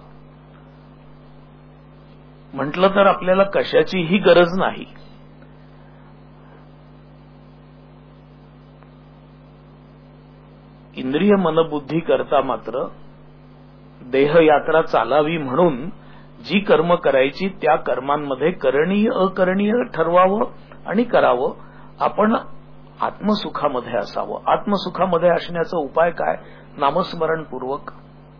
म्हटलं तर आपल्याला कशाचीही गरज नाही. इंद्रिय मनबुद्धी करता मात्र देहयात्रा चालावी म्हणून जी कर्म करायची त्या कर्मांमध्ये करणीय अकरणीय ठरवावं आणि करावं. आपण आत्मसुखामध्ये असावं. आत्मसुखामध्ये असण्याचा उपाय काय? नामस्मरणपूर्वक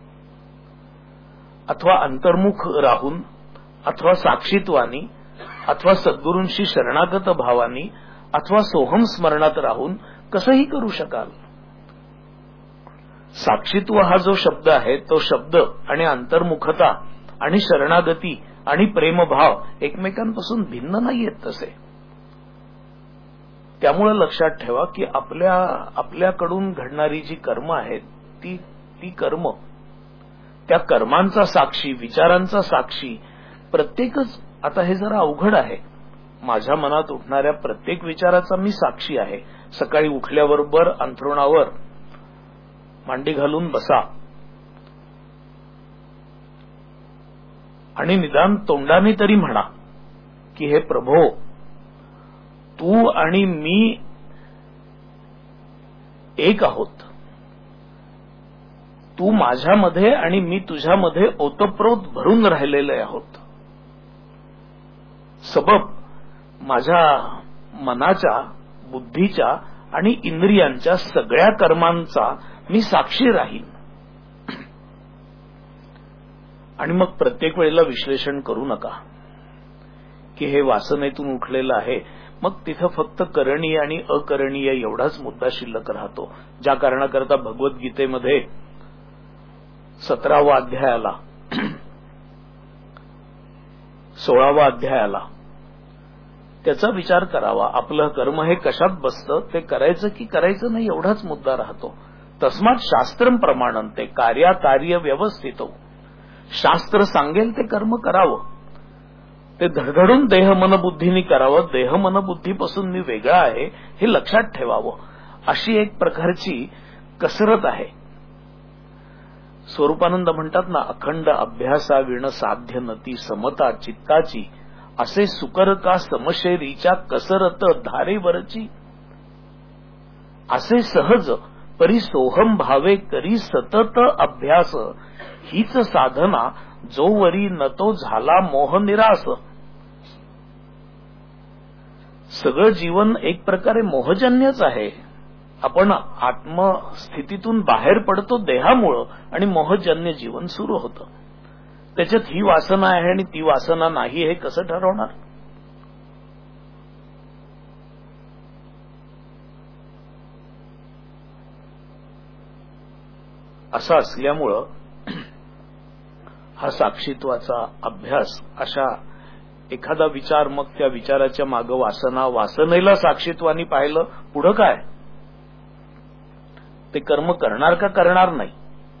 अथवा अंतर्मुख राहून अथवा साक्षीत्वानी अथवा सद्गुरूंशी शरणागत भावानी अथवा सोहम स्मरणात राहून कसंही करू शकाल. साक्षीत्व हा जो शब्द आहे तो शब्द आणि अंतर्मुखता आणि शरणागती आणि प्रेमभाव एकमेकांपासून भिन्न नाहीयेत तसे. त्यामुळे लक्षात ठेवा की आपल्याकडून घडणारी जी कर्म आहेत ती कर्म, त्या कर्मांचा साक्षी, विचारांचा साक्षी प्रत्येकच. आता हे जरा अवघड आहे. माझ्या मनात उठणाऱ्या प्रत्येक विचाराचा मी साक्षी आहे. सकाळी उठल्याबरोबर अंथरुणावर मांडी घालून बसा आणि निदान तोंडाने तरी म्हणा की हे प्रभो, तू आणि मी एक आहोत. तू माझ्यामध्ये आणि मी तुझ्यामध्ये ओतप्रोत भरून राहिलेले आहोत. सबब माझ्या मनाच्या, बुद्धीच्या आणि इंद्रियांच्या सगळ्या कर्मांचा मी साक्षी राहीन. आणि मग प्रत्येक वेळेला विश्लेषण करू नका की हे वासनेतून उठलेलं आहे. मग तिथं फक्त करणीय आणि अकरणीय एवढाच मुद्दा शिल्लक राहतो. ज्या कारणाकरता भगवद्गीतेमध्ये 17व्या अध्यायाला 16व्या अध्यायाला त्याचा विचार करावा. आपलं कर्म हे कशात बसतं, ते करायचं की करायचं नाही एवढाच मुद्दा राहतो. तस्मात शास्त्रम प्रमाणन्ते कार्याकार्य व्यवस्थित. शास्त्र सांगेल ते कर्म करावं. ते धडधडून देह मनबुद्धीनी करावं. देह मनबुद्धीपासून मी वेगळा आहे हे लक्षात ठेवावं. अशी एक प्रकारची कसरत आहे. स्वरूपानंद म्हणतात ना, अखंड अभ्यासा विण साध्य नती समता चित्ताची, असे सुकर का समशेरीच्या कसरत धारेवरची. असे सहज परी सोहम भावे करी सतत अभ्यास, हीच साधना जोवरी न तो झाला मोह निरास. सगळं जीवन एक प्रकारे मोहजन्यच आहे. आपण आत्मस्थितीतून बाहेर पडतो देहामुळं आणि मोहजन्य जीवन सुरू होतं. त्याच्यात ही वासना आहे आणि ती वासना नाही हे कसं ठरवणार? असं असल्यामुळं हा साक्षीत्वाचा अभ्यास, अशा एखादा विचार, मग त्या विचाराच्या मागं वासना, वासनेला साक्षीत्वानी पाहिलं, पुढं काय? ते कर्म करणार का करणार नाही?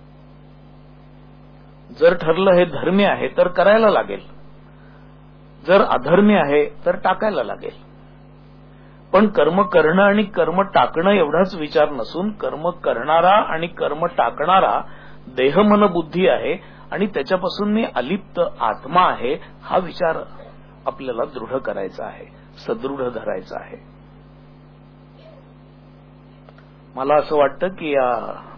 जर ठरलं हे धर्मी आहे तर करायला लागेल, जर अधर्मी आहे तर टाकायला लागेल. पण कर्म करणं आणि कर्म टाकणं एवढाच विचार नसून कर्म करणारा आणि कर्म टाकणारा देह मन बुद्धी आहे आणि त्याच्यापासून मी अलिप्त आत्मा आहे, हा विचार आपल्याला दृढ करायचा आहे, सदृढ धरायचा आहे. मला असं वाटतं की या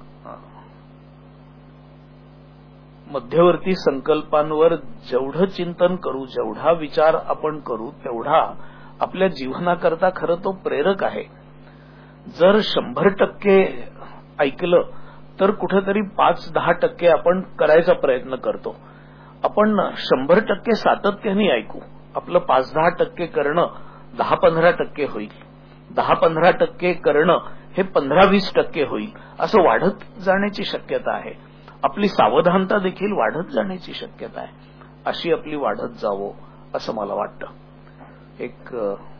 मध्यवर्ती संकल्पांवर जेवढं चिंतन करू, जेवढा विचार आपण करू, तेवढा आपल्या जीवनाकरता खरं तो प्रेरक आहे. जर 100% ऐकलं तर कुठेतरी 5-10% आपण करायचा प्रयत्न करतो. आपण 100% सातत्याने ऐकू, आपलं 5-10% करणं 10-15% होईल, 10-15% करणं हे 15-20% होईल, असं वाढत जाण्याची शक्यता आहे. आपली सावधानता देखील वाढत जाण्याची शक्यता आहे. अशी आपली वाढत जावो असं मला वाटतं. एक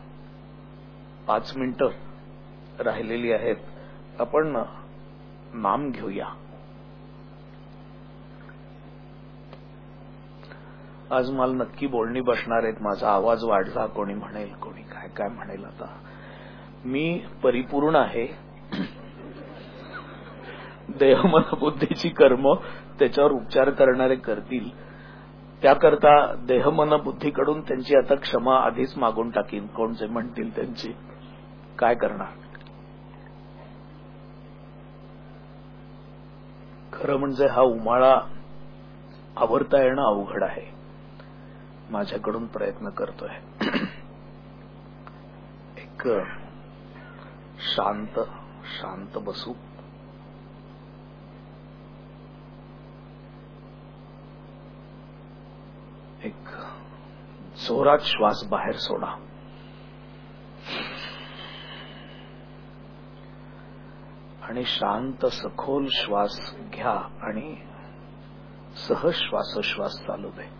5 मिनिटं राहिलेली आहेत, आपण नाम घेऊया. आज मला नक्की बोलणी बसणार आहेत. माझा आवाज वाढला, कोणी म्हणेल, कोणी काय काय म्हणेल. आता मी परिपूर्ण आहे. देह मन बुद्धीची कर्म त्याच्यावर उपचार करणारे करतील, त्याकरता देह मन बुद्धीकडून त्यांची आता क्षमा आधीच मागून टाकीन. कोण जे म्हणतील त्यांची काय करणार. खरं म्हणजे हा उमाळा आवरता येणं अवघड आहे. माझ्याकडून प्रयत्न करतोय. एक शांत बसू. एक जोरात श्वास बाहेर सोडा. आणि शांत सखोल श्वास घ्या आणि सहज श्वासोश्वास चालू दे.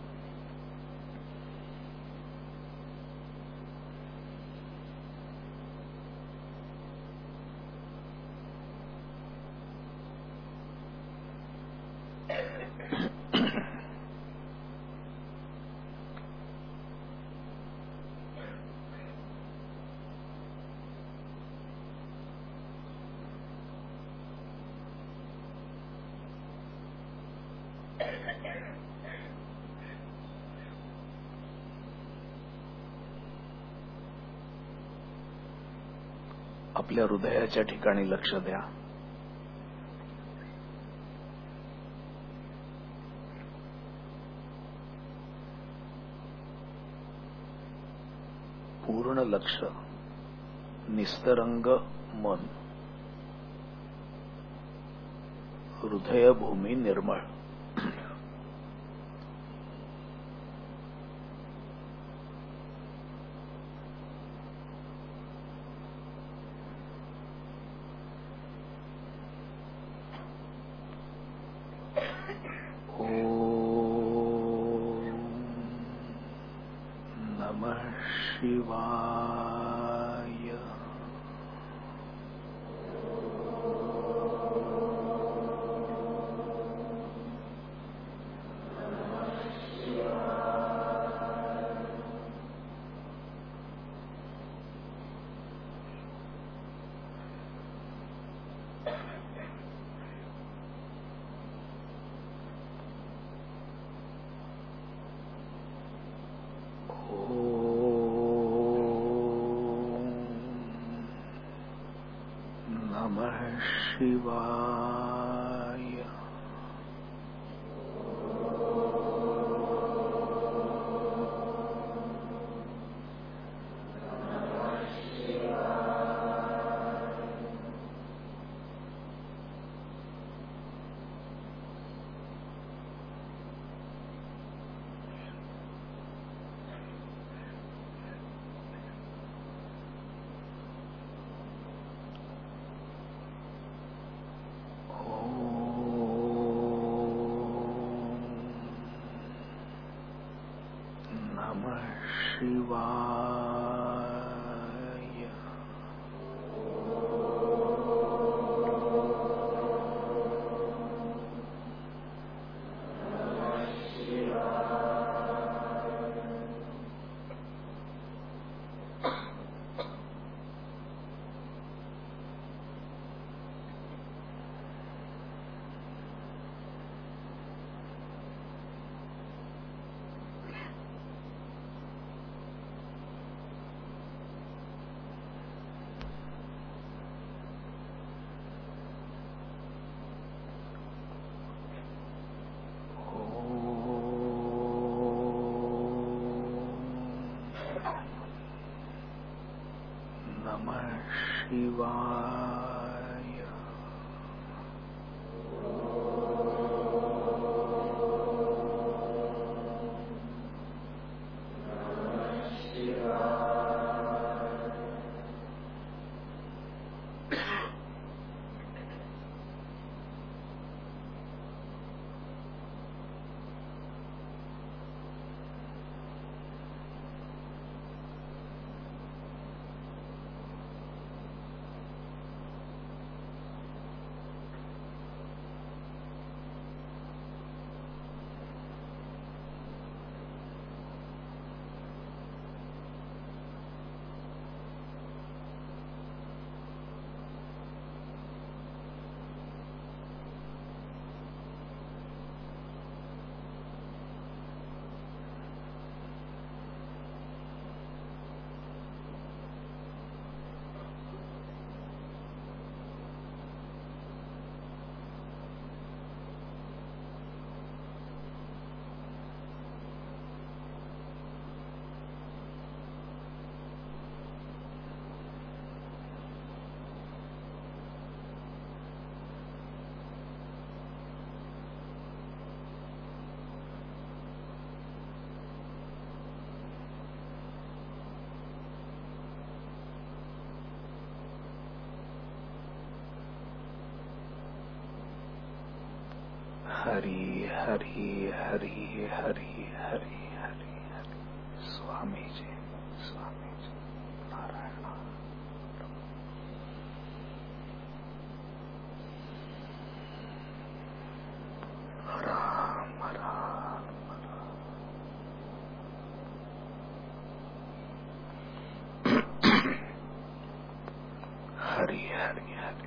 आपल्या हृदयाच्या ठिकाणी लक्ष द्या. पूर्ण लक्ष, निस्तरंग मन, हृदयभूमी निर्मळ. शिवाय. शिवाय. शिवाय. नमः शिवाय. हरी हरी हरी हरी हरी हरी हरी. स्वामीजी स्वामीजी नारायण. राम राम हरी हरी हरी.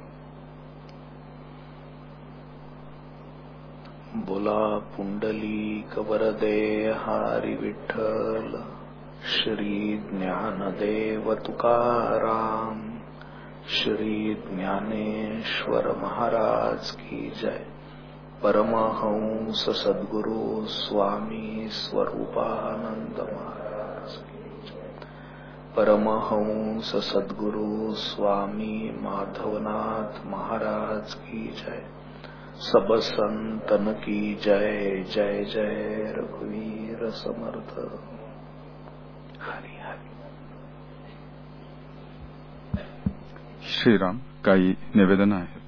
बोला पुंडलीक वरदे हरी विठ्ठल. श्री ज्ञानदेव तुकाराम. श्री ज्ञानेश्वर महाराज की जय. परमहंस सद्गुरु स्वामी स्वरूपानंद महाराज की जय. परमहंस सद्गुरु स्वामी माधवनाथ महाराज की जय. सब संतन की जय. जय जय रघुवीर समर्थ. हरी हरी. श्रीराम. काही निवेदन आहेत.